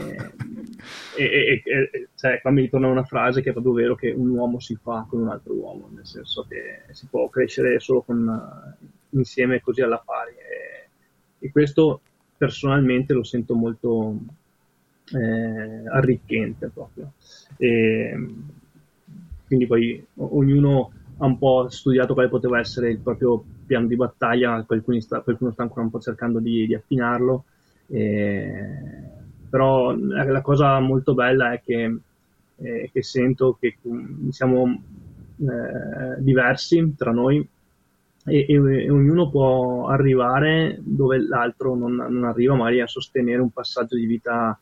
Speaker 8: e, e, e cioè, qua mi ritorna una frase che è proprio vero, che un uomo si fa con un altro uomo, nel senso che si può crescere solo con... insieme così alla pari, e, e questo personalmente lo sento molto eh, arricchente proprio, e quindi poi ognuno ha un po' studiato quale poteva essere il proprio piano di battaglia, qualcuno sta, qualcuno sta ancora un po' cercando di, di affinarlo, e, però la cosa molto bella è che, eh, che sento che siamo eh, diversi tra noi, E, e, e ognuno può arrivare dove l'altro non, non arriva, magari a sostenere un passaggio di vita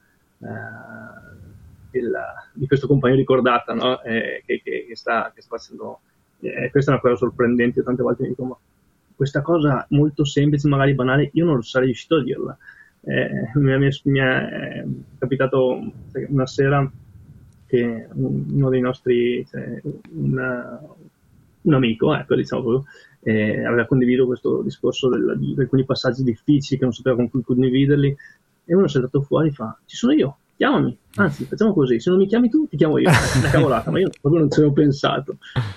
Speaker 8: eh, del, di questo compagno di cordata, no? eh, che, che, che, sta, che sta facendo. Eh, questa è una cosa sorprendente. Io tante volte mi dico: ma questa cosa molto semplice, magari banale, io non sarei riuscito a dirla. Eh, mi, è, mi è capitato una sera che uno dei nostri, cioè, una, un amico, ecco, diciamo proprio, Eh, aveva condiviso questo discorso del, di alcuni passaggi difficili che non sapeva con cui condividerli, e uno si è dato fuori e fa: ci sono io, chiamami, anzi facciamo così, se non mi chiami tu ti chiamo io. Una cavolata, ma io proprio non ci avevo pensato.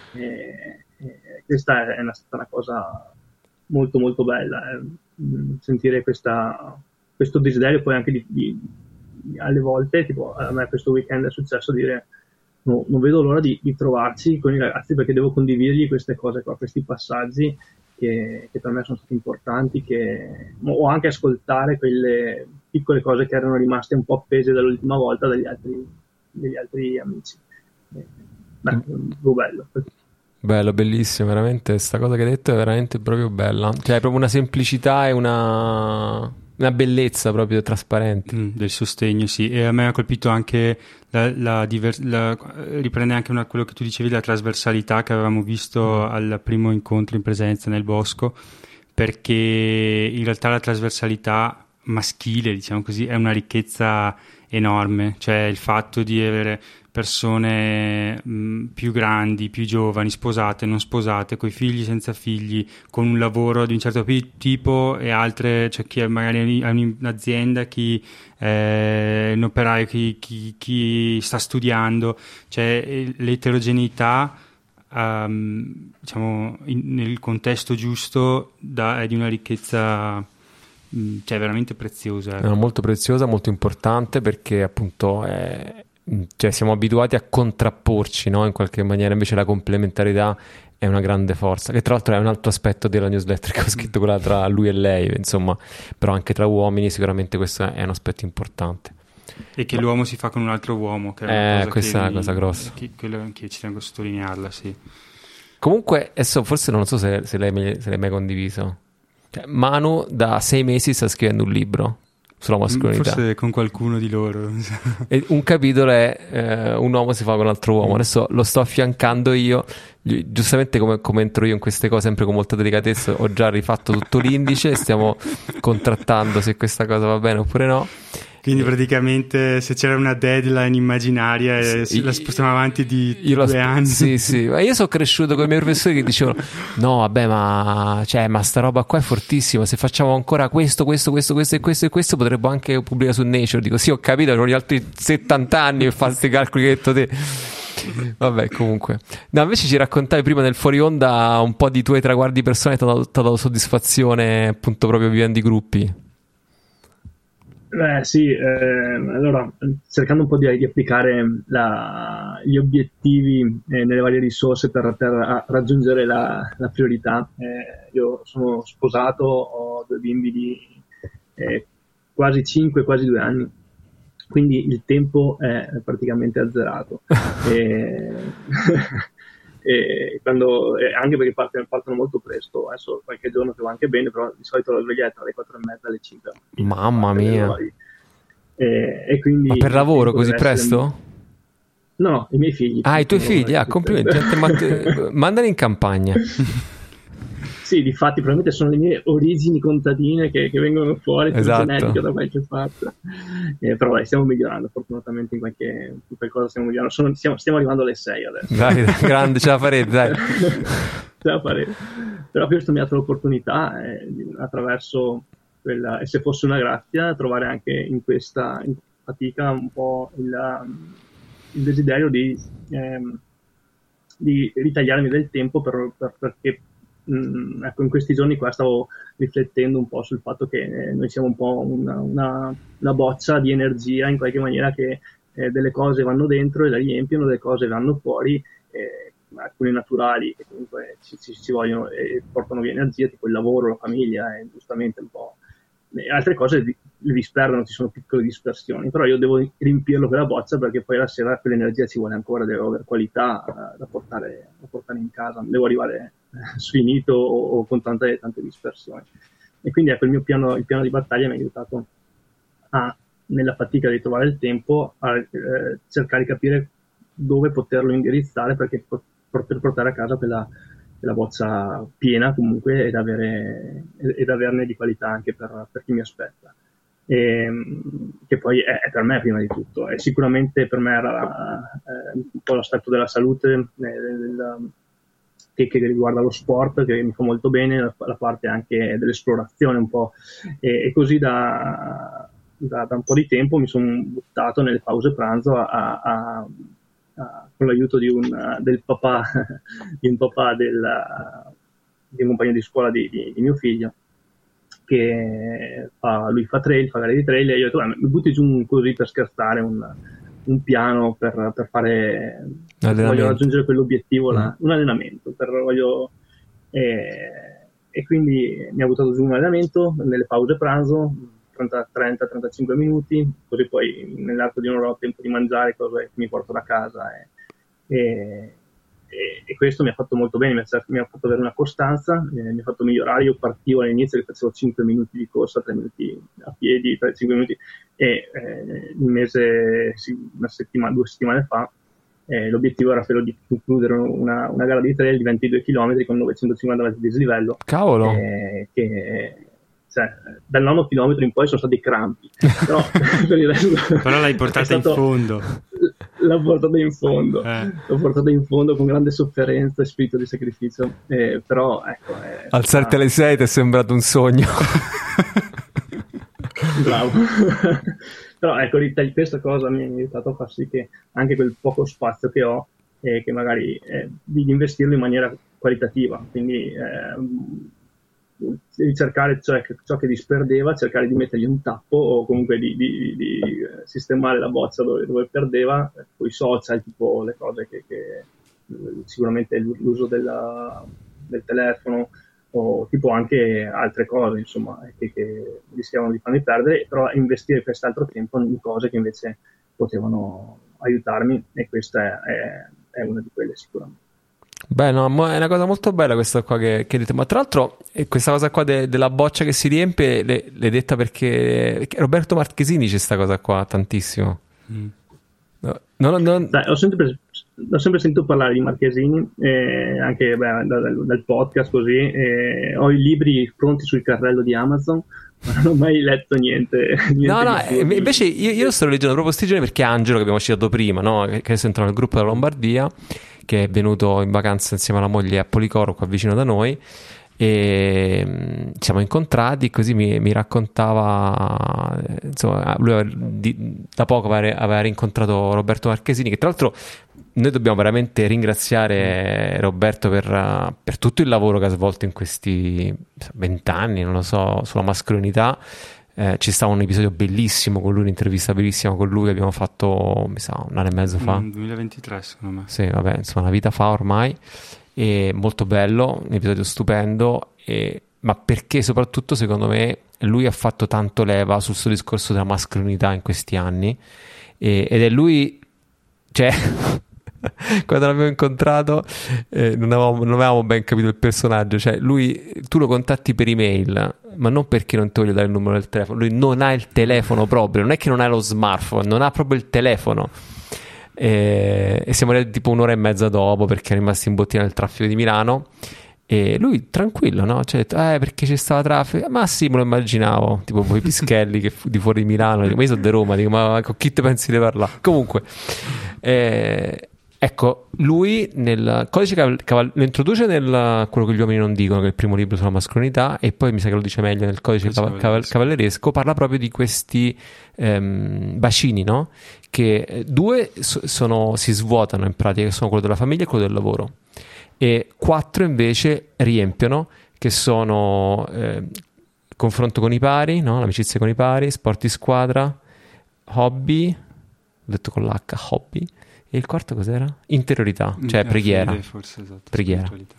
Speaker 8: E, e questa è una, stata una cosa molto molto bella, eh, sentire questa, questo desiderio poi anche di, di, di alle volte, tipo a me questo weekend è successo dire: No, non vedo l'ora di, di trovarci con i ragazzi, perché devo condividergli queste cose qua, questi passaggi che, che per me sono stati importanti, che, o anche ascoltare quelle piccole cose che erano rimaste un po' appese dall'ultima volta dagli altri, degli altri amici. Eh, beh, mm. bello.
Speaker 1: Bello, bellissimo, veramente, questa cosa che hai detto è veramente proprio bella, cioè è proprio una semplicità e una... una bellezza proprio trasparente
Speaker 4: mm, del sostegno, sì. E a me ha colpito anche la, la, divers- la riprende anche una, quello che tu dicevi, la trasversalità che avevamo visto al primo incontro in presenza nel bosco, perché in realtà la trasversalità maschile, diciamo così, è una ricchezza enorme, cioè il fatto di avere persone mh, più grandi, più giovani, sposate, non sposate, coi figli, senza figli, con un lavoro di un certo tipo, e altre, cioè chi è magari ha un'azienda, chi è un operaio, chi, chi, chi sta studiando, cioè l'eterogeneità um, diciamo in, nel contesto giusto da, è di una ricchezza mh, cioè veramente preziosa.
Speaker 1: È molto preziosa, molto importante, perché appunto è cioè siamo abituati a contrapporci, no? In qualche maniera, invece la complementarietà è una grande forza, che tra l'altro è un altro aspetto della newsletter che ho scritto, quella tra lui e lei, insomma, però anche tra uomini sicuramente questo è un aspetto importante,
Speaker 4: e che Ma... l'uomo si fa con un altro uomo, che è una
Speaker 1: eh,
Speaker 4: cosa
Speaker 1: questa
Speaker 4: che
Speaker 1: è una
Speaker 4: mi...
Speaker 1: cosa grossa,
Speaker 4: che, che, che ci tengo a sottolinearla, sì.
Speaker 1: Comunque adesso forse non so se, se, lei, se l'hai mai condiviso, cioè, Manu da sei mesi sta scrivendo un libro sulla mascolinità.
Speaker 4: Forse con qualcuno di loro.
Speaker 1: E un capitolo è eh, un uomo si fa con un altro uomo. Adesso lo sto affiancando io. Giustamente, come, come entro io in queste cose sempre con molta delicatezza, ho già rifatto tutto l'indice, stiamo contrattando se questa cosa va bene oppure no.
Speaker 4: Quindi praticamente se c'era una deadline immaginaria sì, la spostiamo avanti di io due la, anni.
Speaker 1: Sì, sì, ma io sono cresciuto con i miei professori che dicevano no, vabbè, ma cioè, ma sta roba qua è fortissima, se facciamo ancora questo, questo, questo, questo e questo e questo potremmo anche pubblicare su Nature. Dico sì, ho capito, sono gli altri settanta anni per fare questi calcoli che hai detto te. Vabbè, comunque no, invece ci raccontavi prima nel fuori onda un po' di tuoi traguardi personali, ti ha dato, dato soddisfazione appunto proprio vivendo i gruppi.
Speaker 8: Beh, sì, eh, allora cercando un po' di, di applicare la, gli obiettivi eh, nelle varie risorse per, per raggiungere la, la priorità. Eh, io sono sposato, ho due bimbi di eh, quasi cinque, quasi due anni, quindi il tempo è praticamente azzerato. e, e quando, eh, anche perché partono, partono molto presto, adesso qualche giorno che va anche bene, però di solito la sveglietta alle quattro e mezza, alle cinque.
Speaker 1: Mamma mia.
Speaker 8: E, e quindi
Speaker 1: ma per lavoro così presto?
Speaker 8: Essere... No, i miei figli.
Speaker 1: Ah, i tuoi figli? Ah, complimenti. Mandali in campagna.
Speaker 8: Sì, difatti probabilmente sono le mie origini contadine che, che vengono fuori,
Speaker 1: esatto.
Speaker 8: genetiche da qualche parte. Eh, però dai, stiamo migliorando, fortunatamente in qualche, in qualcosa stiamo migliorando. Sono, stiamo, stiamo arrivando alle sei adesso.
Speaker 1: Dai, dai, grande, ce la farete, dai.
Speaker 8: Ce la farete. Però questo mi ha dato l'opportunità, eh, attraverso quella, e se fosse una grazia, trovare anche in questa in fatica un po' il, il desiderio di, ehm, di ritagliarmi del tempo per, per, perché Mm, ecco, in questi giorni qua stavo riflettendo un po' sul fatto che eh, noi siamo un po' una, una, una boccia di energia in qualche maniera, che eh, delle cose vanno dentro e la riempiono, delle cose vanno fuori, eh, alcune naturali che comunque ci, ci, ci vogliono e portano via energia, tipo il lavoro, la famiglia, e giustamente un po'. E altre cose le disperdono, ci sono piccole dispersioni, però io devo riempirlo quella boccia perché poi la sera quell'energia ci vuole ancora, devo avere qualità uh, da, portare, da portare in casa, non devo arrivare uh, sfinito o, o con tante, tante dispersioni. E quindi ecco, il mio piano, il piano di battaglia mi ha aiutato a, nella fatica di trovare il tempo, a eh, cercare di capire dove poterlo indirizzare perché per portare a casa quella la boccia piena comunque ed, avere, ed averne di qualità anche per, per chi mi aspetta, e, che poi è, è per me prima di tutto, e sicuramente per me era eh, un po' l'aspetto della salute eh, del, che, che riguarda lo sport, che mi fa molto bene, la, la parte anche dell'esplorazione un po', e, e così da, da, da un po' di tempo mi sono buttato nelle pause pranzo a, a, a Uh, con l'aiuto di un, uh, del papà di un papà del, uh, di un compagno di scuola di, di, di mio figlio, che fa, lui fa trail, fa gare di trail, e io ho detto, mi butti giù un, così per scherzare un, un piano per, per fare, voglio raggiungere quell'obiettivo là, mm. un allenamento per, voglio, eh, e quindi mi ha buttato giù un allenamento nelle pause pranzo, trenta trentacinque minuti, così poi nell'arco di un'ora ho tempo di mangiare cose che mi porto da casa, e, e, e questo mi ha fatto molto bene, mi ha, mi ha fatto avere una costanza, eh, mi ha fatto migliorare. Io partivo all'inizio che facevo cinque minuti di corsa, tre minuti a piedi, tre, cinque minuti, e eh, un mese, sì, una settimana, due settimane fa eh, l'obiettivo era quello di concludere una, una gara di trail di ventidue chilometri con novecentocinquanta metri di dislivello.
Speaker 1: Cavolo!
Speaker 8: Eh, che cioè, dal nono chilometro in poi sono stati crampi, però, per il resto,
Speaker 4: però l'hai portata stato, in fondo
Speaker 8: l'ho portata in fondo eh. l'ho portata in fondo con grande sofferenza e spirito di sacrificio, eh, però ecco, eh,
Speaker 1: alzarti alle sei ti è sembrato un sogno.
Speaker 8: Bravo. Però ecco, questa cosa mi ha aiutato a far sì che anche quel poco spazio che ho, eh, che magari eh, di investirlo in maniera qualitativa, quindi eh, di cercare, cioè, ciò che disperdeva, cercare di mettergli un tappo o comunque di, di, di sistemare la boccia dove, dove perdeva, con i social, tipo le cose che, che sicuramente l'uso della, del telefono o tipo anche altre cose, insomma, che, che rischiavano di farmi perdere, però investire quest'altro tempo in cose che invece potevano aiutarmi, e questa è, è, è una di quelle sicuramente.
Speaker 1: Beh, no, mo- è una cosa molto bella questa qua che, che hai detto. Ma tra l'altro, eh, questa cosa qua de- della boccia che si riempie, le- l'hai detta perché, perché Roberto Marchesini c'è sta cosa qua tantissimo.
Speaker 4: Mm.
Speaker 1: No, no, no, no.
Speaker 8: Dai, ho, sempre, ho sempre sentito parlare di Marchesini, eh, anche beh, da- dal, dal podcast così. Eh, ho i libri pronti sul carrello di Amazon, ma non ho mai letto niente. niente
Speaker 1: No, no,
Speaker 8: di
Speaker 1: eh,
Speaker 8: più.
Speaker 1: invece io, io lo sto leggendo proprio sti giorni perché Angelo, che abbiamo citato prima, no? che, che adesso entra nel gruppo della Lombardia, che è venuto in vacanza insieme alla moglie a Policoro qua vicino da noi, e mh, ci siamo incontrati, così mi, mi raccontava, eh, insomma, lui aveva- di- da poco aveva, aveva rincontrato Roberto Marchesini, che tra l'altro noi dobbiamo veramente ringraziare Roberto per, uh, per tutto il lavoro che ha svolto in questi vent'anni, non lo so, sulla mascolinità. Eh, ci stava un episodio bellissimo con lui, un'intervista bellissima con lui che abbiamo fatto, mi sa, un anno e mezzo fa.
Speaker 4: Mm, duemilaventitré secondo me.
Speaker 1: Sì, vabbè, insomma, una vita fa ormai. E molto bello, un episodio stupendo, e, ma perché soprattutto secondo me lui ha fatto tanto leva sul suo discorso della mascolinità in questi anni, e, ed è lui, cioè quando l'abbiamo incontrato eh, non, avevamo, non avevamo ben capito il personaggio, cioè lui, tu lo contatti per email, ma non perché non ti voglio dare il numero del telefono, lui non ha il telefono proprio, non è che non ha lo smartphone, non ha proprio il telefono. E, e siamo arrivati tipo un'ora e mezza dopo perché è rimasto in bottina nel traffico di Milano, e lui tranquillo, no? Cioè, eh, perché c'è stava traffico, ma sì, me lo immaginavo, tipo voi Pischelli che fu di fuori di Milano, dico, ma io sono di Roma, dico, ma con chi te pensi di parlare? Comunque eh, ecco, lui nel codice caval- caval- lo introduce nel quello che gli uomini non dicono, che è il primo libro sulla mascolinità, e poi mi sa che lo dice meglio nel codice caval- caval- cavalleresco. Parla proprio di questi ehm, bacini, no? Che due so- sono, si svuotano in pratica, che sono quello della famiglia e quello del lavoro, e quattro invece riempiono, che sono eh, confronto con i pari, no? L'amicizia con i pari, sport di squadra, hobby, ho detto con l'H, hobby, e il quarto cos'era? Interiorità, cioè
Speaker 4: Eh,
Speaker 1: preghiera.
Speaker 4: fede, forse, esatto,
Speaker 1: Preghiera.
Speaker 4: spiritualità.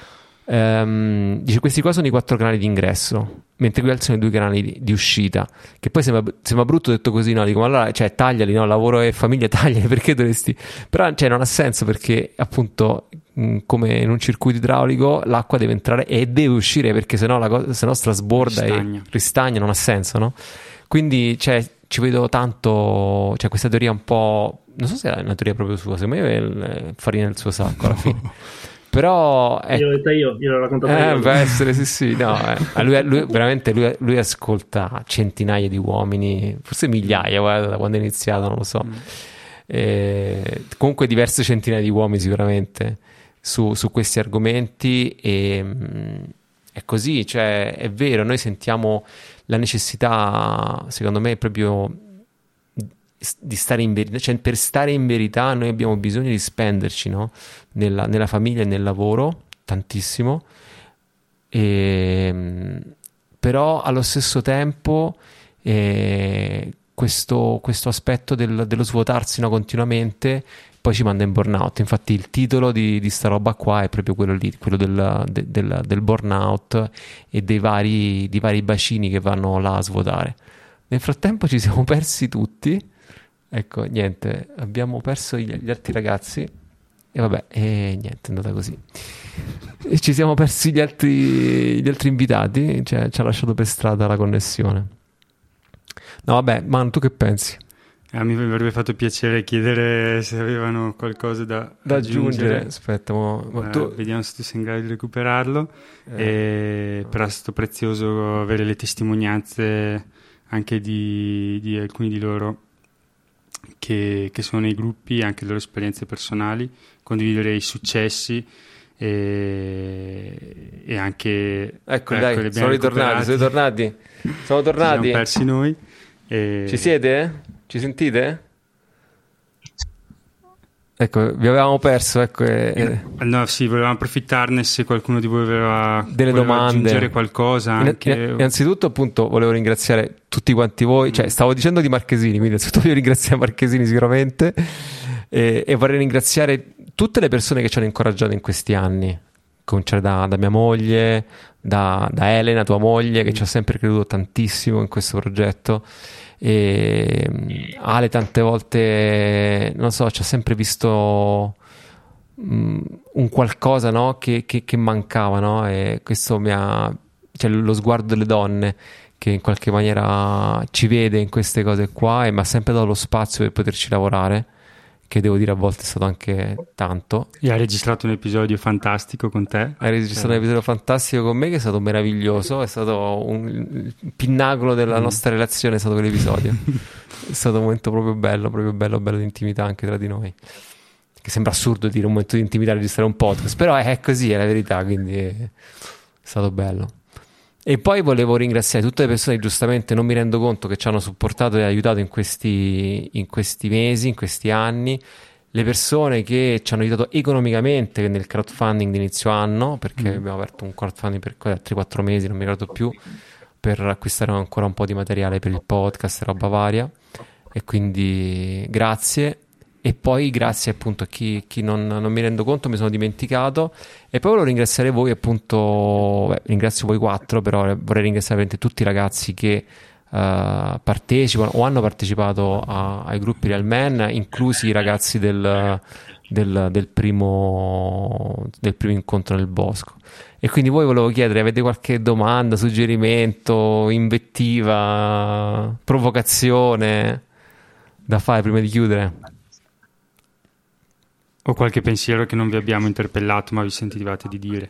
Speaker 1: Ehm, dice questi qua sono i quattro canali di ingresso, mentre qui sono i due canali di, di uscita, che poi sembra, sembra brutto detto così, no? Dico, ma allora, cioè, tagliali, no? Lavoro e famiglia, tagliali, perché dovresti... Però, cioè, non ha senso, perché appunto, mh, come in un circuito idraulico, l'acqua deve entrare e deve uscire, perché sennò la cosa, sennò strasborda
Speaker 4: Ristagna.
Speaker 1: e ristagna, non ha senso, no? Quindi, cioè, ci vedo tanto, cioè, questa teoria un po'... Non so se è una teoria proprio sua, secondo me è il- farina nel suo sacco alla fine. Però ecco,
Speaker 8: Gliel'ho detta io, gliel'ho raccontata
Speaker 1: eh,
Speaker 8: io.
Speaker 1: può essere, sì, sì, no, eh. Ma lui, lui veramente lui, lui ascolta centinaia di uomini, forse migliaia, guarda, da quando è iniziato, non lo so. Eh, comunque diverse centinaia di uomini sicuramente su, su questi argomenti, e mh, è così, cioè è vero, noi sentiamo la necessità, secondo me, proprio di stare in verità, cioè per stare in verità noi abbiamo bisogno di spenderci, no? nella, nella famiglia e nel lavoro tantissimo, e, però allo stesso tempo eh, questo, questo aspetto del, dello svuotarsi, no, continuamente poi ci manda in burnout. Infatti il titolo di, di sta roba qua è proprio quello lì, quello del, de, del, del burnout e dei vari, di vari bacini che vanno là a svuotare. Nel frattempo ci siamo persi tutti. Ecco, niente, abbiamo perso gli, gli altri ragazzi e vabbè, e niente, è andata così. E ci siamo persi gli altri, gli altri invitati, cioè ci ha lasciato per strada la connessione. No, vabbè, Manu, tu che pensi?
Speaker 4: A me mi avrebbe fatto piacere chiedere se avevano qualcosa da,
Speaker 1: Da
Speaker 4: aggiungere.
Speaker 1: aggiungere, aspetta, mo, mo
Speaker 4: Eh,
Speaker 1: tu...
Speaker 4: vediamo se tu sei in grado di recuperarlo.
Speaker 1: Eh.
Speaker 4: E, però è stato prezioso avere le testimonianze anche di, di alcuni di loro che, che sono nei gruppi, anche le loro esperienze personali, condividere i successi e, e anche
Speaker 1: Ecco,
Speaker 4: ecco,
Speaker 1: dai,
Speaker 4: li abbiamo
Speaker 1: sono ritornati, sono tornati, sono
Speaker 4: ci
Speaker 1: tornati.
Speaker 4: siamo persi noi. E...
Speaker 1: Ci siete? Ci sentite? Ecco, vi avevamo perso, ecco. E...
Speaker 4: Eh, no, sì, volevamo approfittarne se qualcuno di voi aveva
Speaker 1: delle
Speaker 4: voleva
Speaker 1: domande,
Speaker 4: aggiungere qualcosa anche...
Speaker 1: In, innanzitutto appunto volevo ringraziare tutti quanti voi, mm. cioè stavo dicendo di Marchesini, quindi innanzitutto voglio ringraziare Marchesini sicuramente, e, e vorrei ringraziare tutte le persone che ci hanno incoraggiato in questi anni, cominciare da, da mia moglie, da, da Elena, tua moglie, che mm. ci ha sempre creduto tantissimo in questo progetto, e Ale tante volte, non so, ci ha sempre visto mh, un qualcosa, no? che, che, che mancava, no? E questo mi ha, cioè lo sguardo delle donne che in qualche maniera ci vede in queste cose qua e mi ha sempre dato lo spazio per poterci lavorare, che devo dire a volte è stato anche tanto.
Speaker 4: E hai registrato un episodio fantastico con te.
Speaker 1: Hai registrato eh. un episodio fantastico con me che è stato meraviglioso, è stato un il pinnacolo della mm. nostra relazione, è stato quell'episodio. È stato un momento proprio bello, proprio bello, bello di intimità anche tra di noi. Che sembra assurdo dire un momento di intimità registrare un podcast, però è così, è la verità, quindi è stato bello. E poi volevo ringraziare tutte le persone che giustamente non mi rendo conto che ci hanno supportato e aiutato in questi, in questi mesi, in questi anni, le persone che ci hanno aiutato economicamente nel crowdfunding di inizio anno, perché mm. abbiamo aperto un crowdfunding per altri quattro mesi, non mi ricordo più, per acquistare ancora un po' di materiale per il podcast e roba varia, e quindi grazie. E poi grazie appunto a chi, chi non, non mi rendo conto, mi sono dimenticato. E poi volevo ringraziare voi appunto, beh, ringrazio voi quattro, però vorrei ringraziare veramente tutti i ragazzi che uh, partecipano o hanno partecipato a, ai gruppi Real Men, inclusi i ragazzi del, del, del, primo, del primo incontro nel bosco. E quindi voi volevo chiedere, avete qualche domanda, suggerimento, invettiva, provocazione da fare prima di chiudere?
Speaker 4: O qualche pensiero che non vi abbiamo interpellato ma vi sentivate di dire?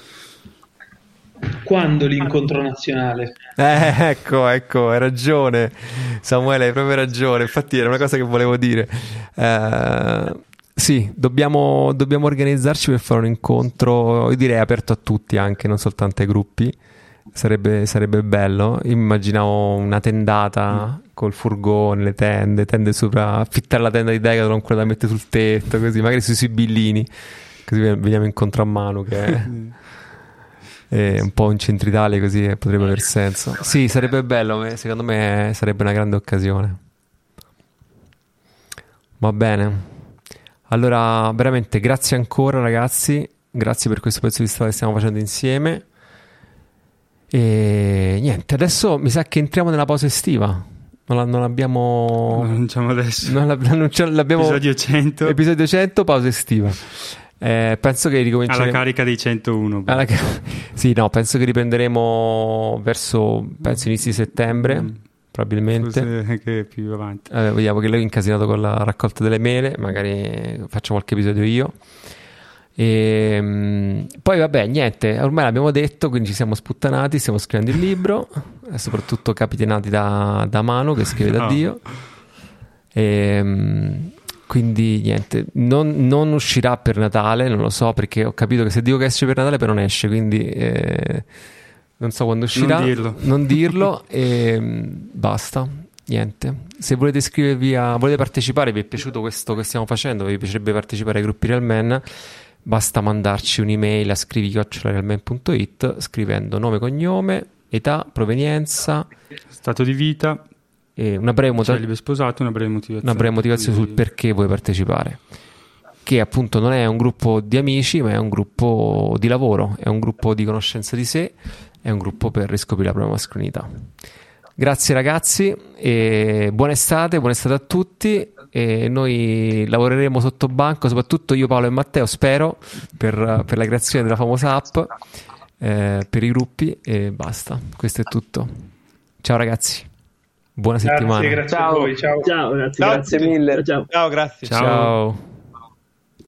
Speaker 5: Quando l'incontro nazionale?
Speaker 1: Eh, ecco, ecco, hai ragione Samuele, hai proprio ragione, infatti era una cosa che volevo dire. Eh, sì, dobbiamo, dobbiamo organizzarci per fare un incontro, io direi aperto a tutti anche, non soltanto ai gruppi. Sarebbe, sarebbe bello. Io immaginavo una tendata mm. col furgone, le tende, tende sopra, affittare la tenda di Decathlon, quella da mettere sul tetto, così, magari sui sibillini, così veniamo incontro a Manu che è, è un po' in centro Italia, così potrebbe aver senso. Sì, sarebbe bello, secondo me sarebbe una grande occasione. Va bene, allora veramente grazie ancora ragazzi, grazie per questo pezzo di strada che stiamo facendo insieme. E niente, adesso mi sa che entriamo nella pausa estiva. Non, la, non abbiamo.
Speaker 4: Lo annunciamo adesso.
Speaker 1: Non la, non l'abbiamo...
Speaker 4: Episodio cento.
Speaker 1: Episodio cento, pausa estiva. Eh, penso che ricominceremo.
Speaker 4: Alla carica dei centouno.
Speaker 1: Alla... Sì, no, penso che riprenderemo verso penso inizi di settembre. Mm. Probabilmente.
Speaker 4: Forse anche più avanti.
Speaker 1: Eh, vediamo che lei è incasinato con la raccolta delle mele. Magari faccio qualche episodio io. E poi vabbè niente, ormai l'abbiamo detto, quindi ci siamo sputtanati, stiamo scrivendo il libro, soprattutto capitanati da, da Manu che scrive da no. Dio, e quindi niente, non, non uscirà per Natale, non lo so, perché ho capito che se dico che esce per Natale poi non esce, quindi eh, non so quando uscirà,
Speaker 4: non dirlo,
Speaker 1: non dirlo e basta. Niente, se volete iscrivervi a volete partecipare, vi è piaciuto questo che stiamo facendo, vi piacerebbe partecipare ai gruppi Real Men, basta mandarci un'email a scrivi chiocciola realmen punto it scrivendo nome, cognome, età, provenienza,
Speaker 4: stato di vita
Speaker 1: e una breve, mota-
Speaker 4: sposato, una breve motivazione,
Speaker 1: una breve motivazione sul perché vuoi partecipare, che appunto non è un gruppo di amici ma è un gruppo di lavoro, è un gruppo di conoscenza di sé, è un gruppo per riscoprire la propria mascolinità. Grazie ragazzi e buona estate, buona estate a tutti. E noi lavoreremo sotto banco, soprattutto io, Paolo e Matteo, spero, per, per la creazione della famosa app eh, per i gruppi e basta, questo è tutto. Ciao ragazzi, buona
Speaker 5: grazie,
Speaker 1: settimana.
Speaker 5: Grazie
Speaker 6: ciao.
Speaker 5: a voi, ciao.
Speaker 8: Ciao, grazie,
Speaker 6: ciao, grazie mille.
Speaker 8: Ciao,
Speaker 7: ciao grazie.
Speaker 1: Ciao. Ciao.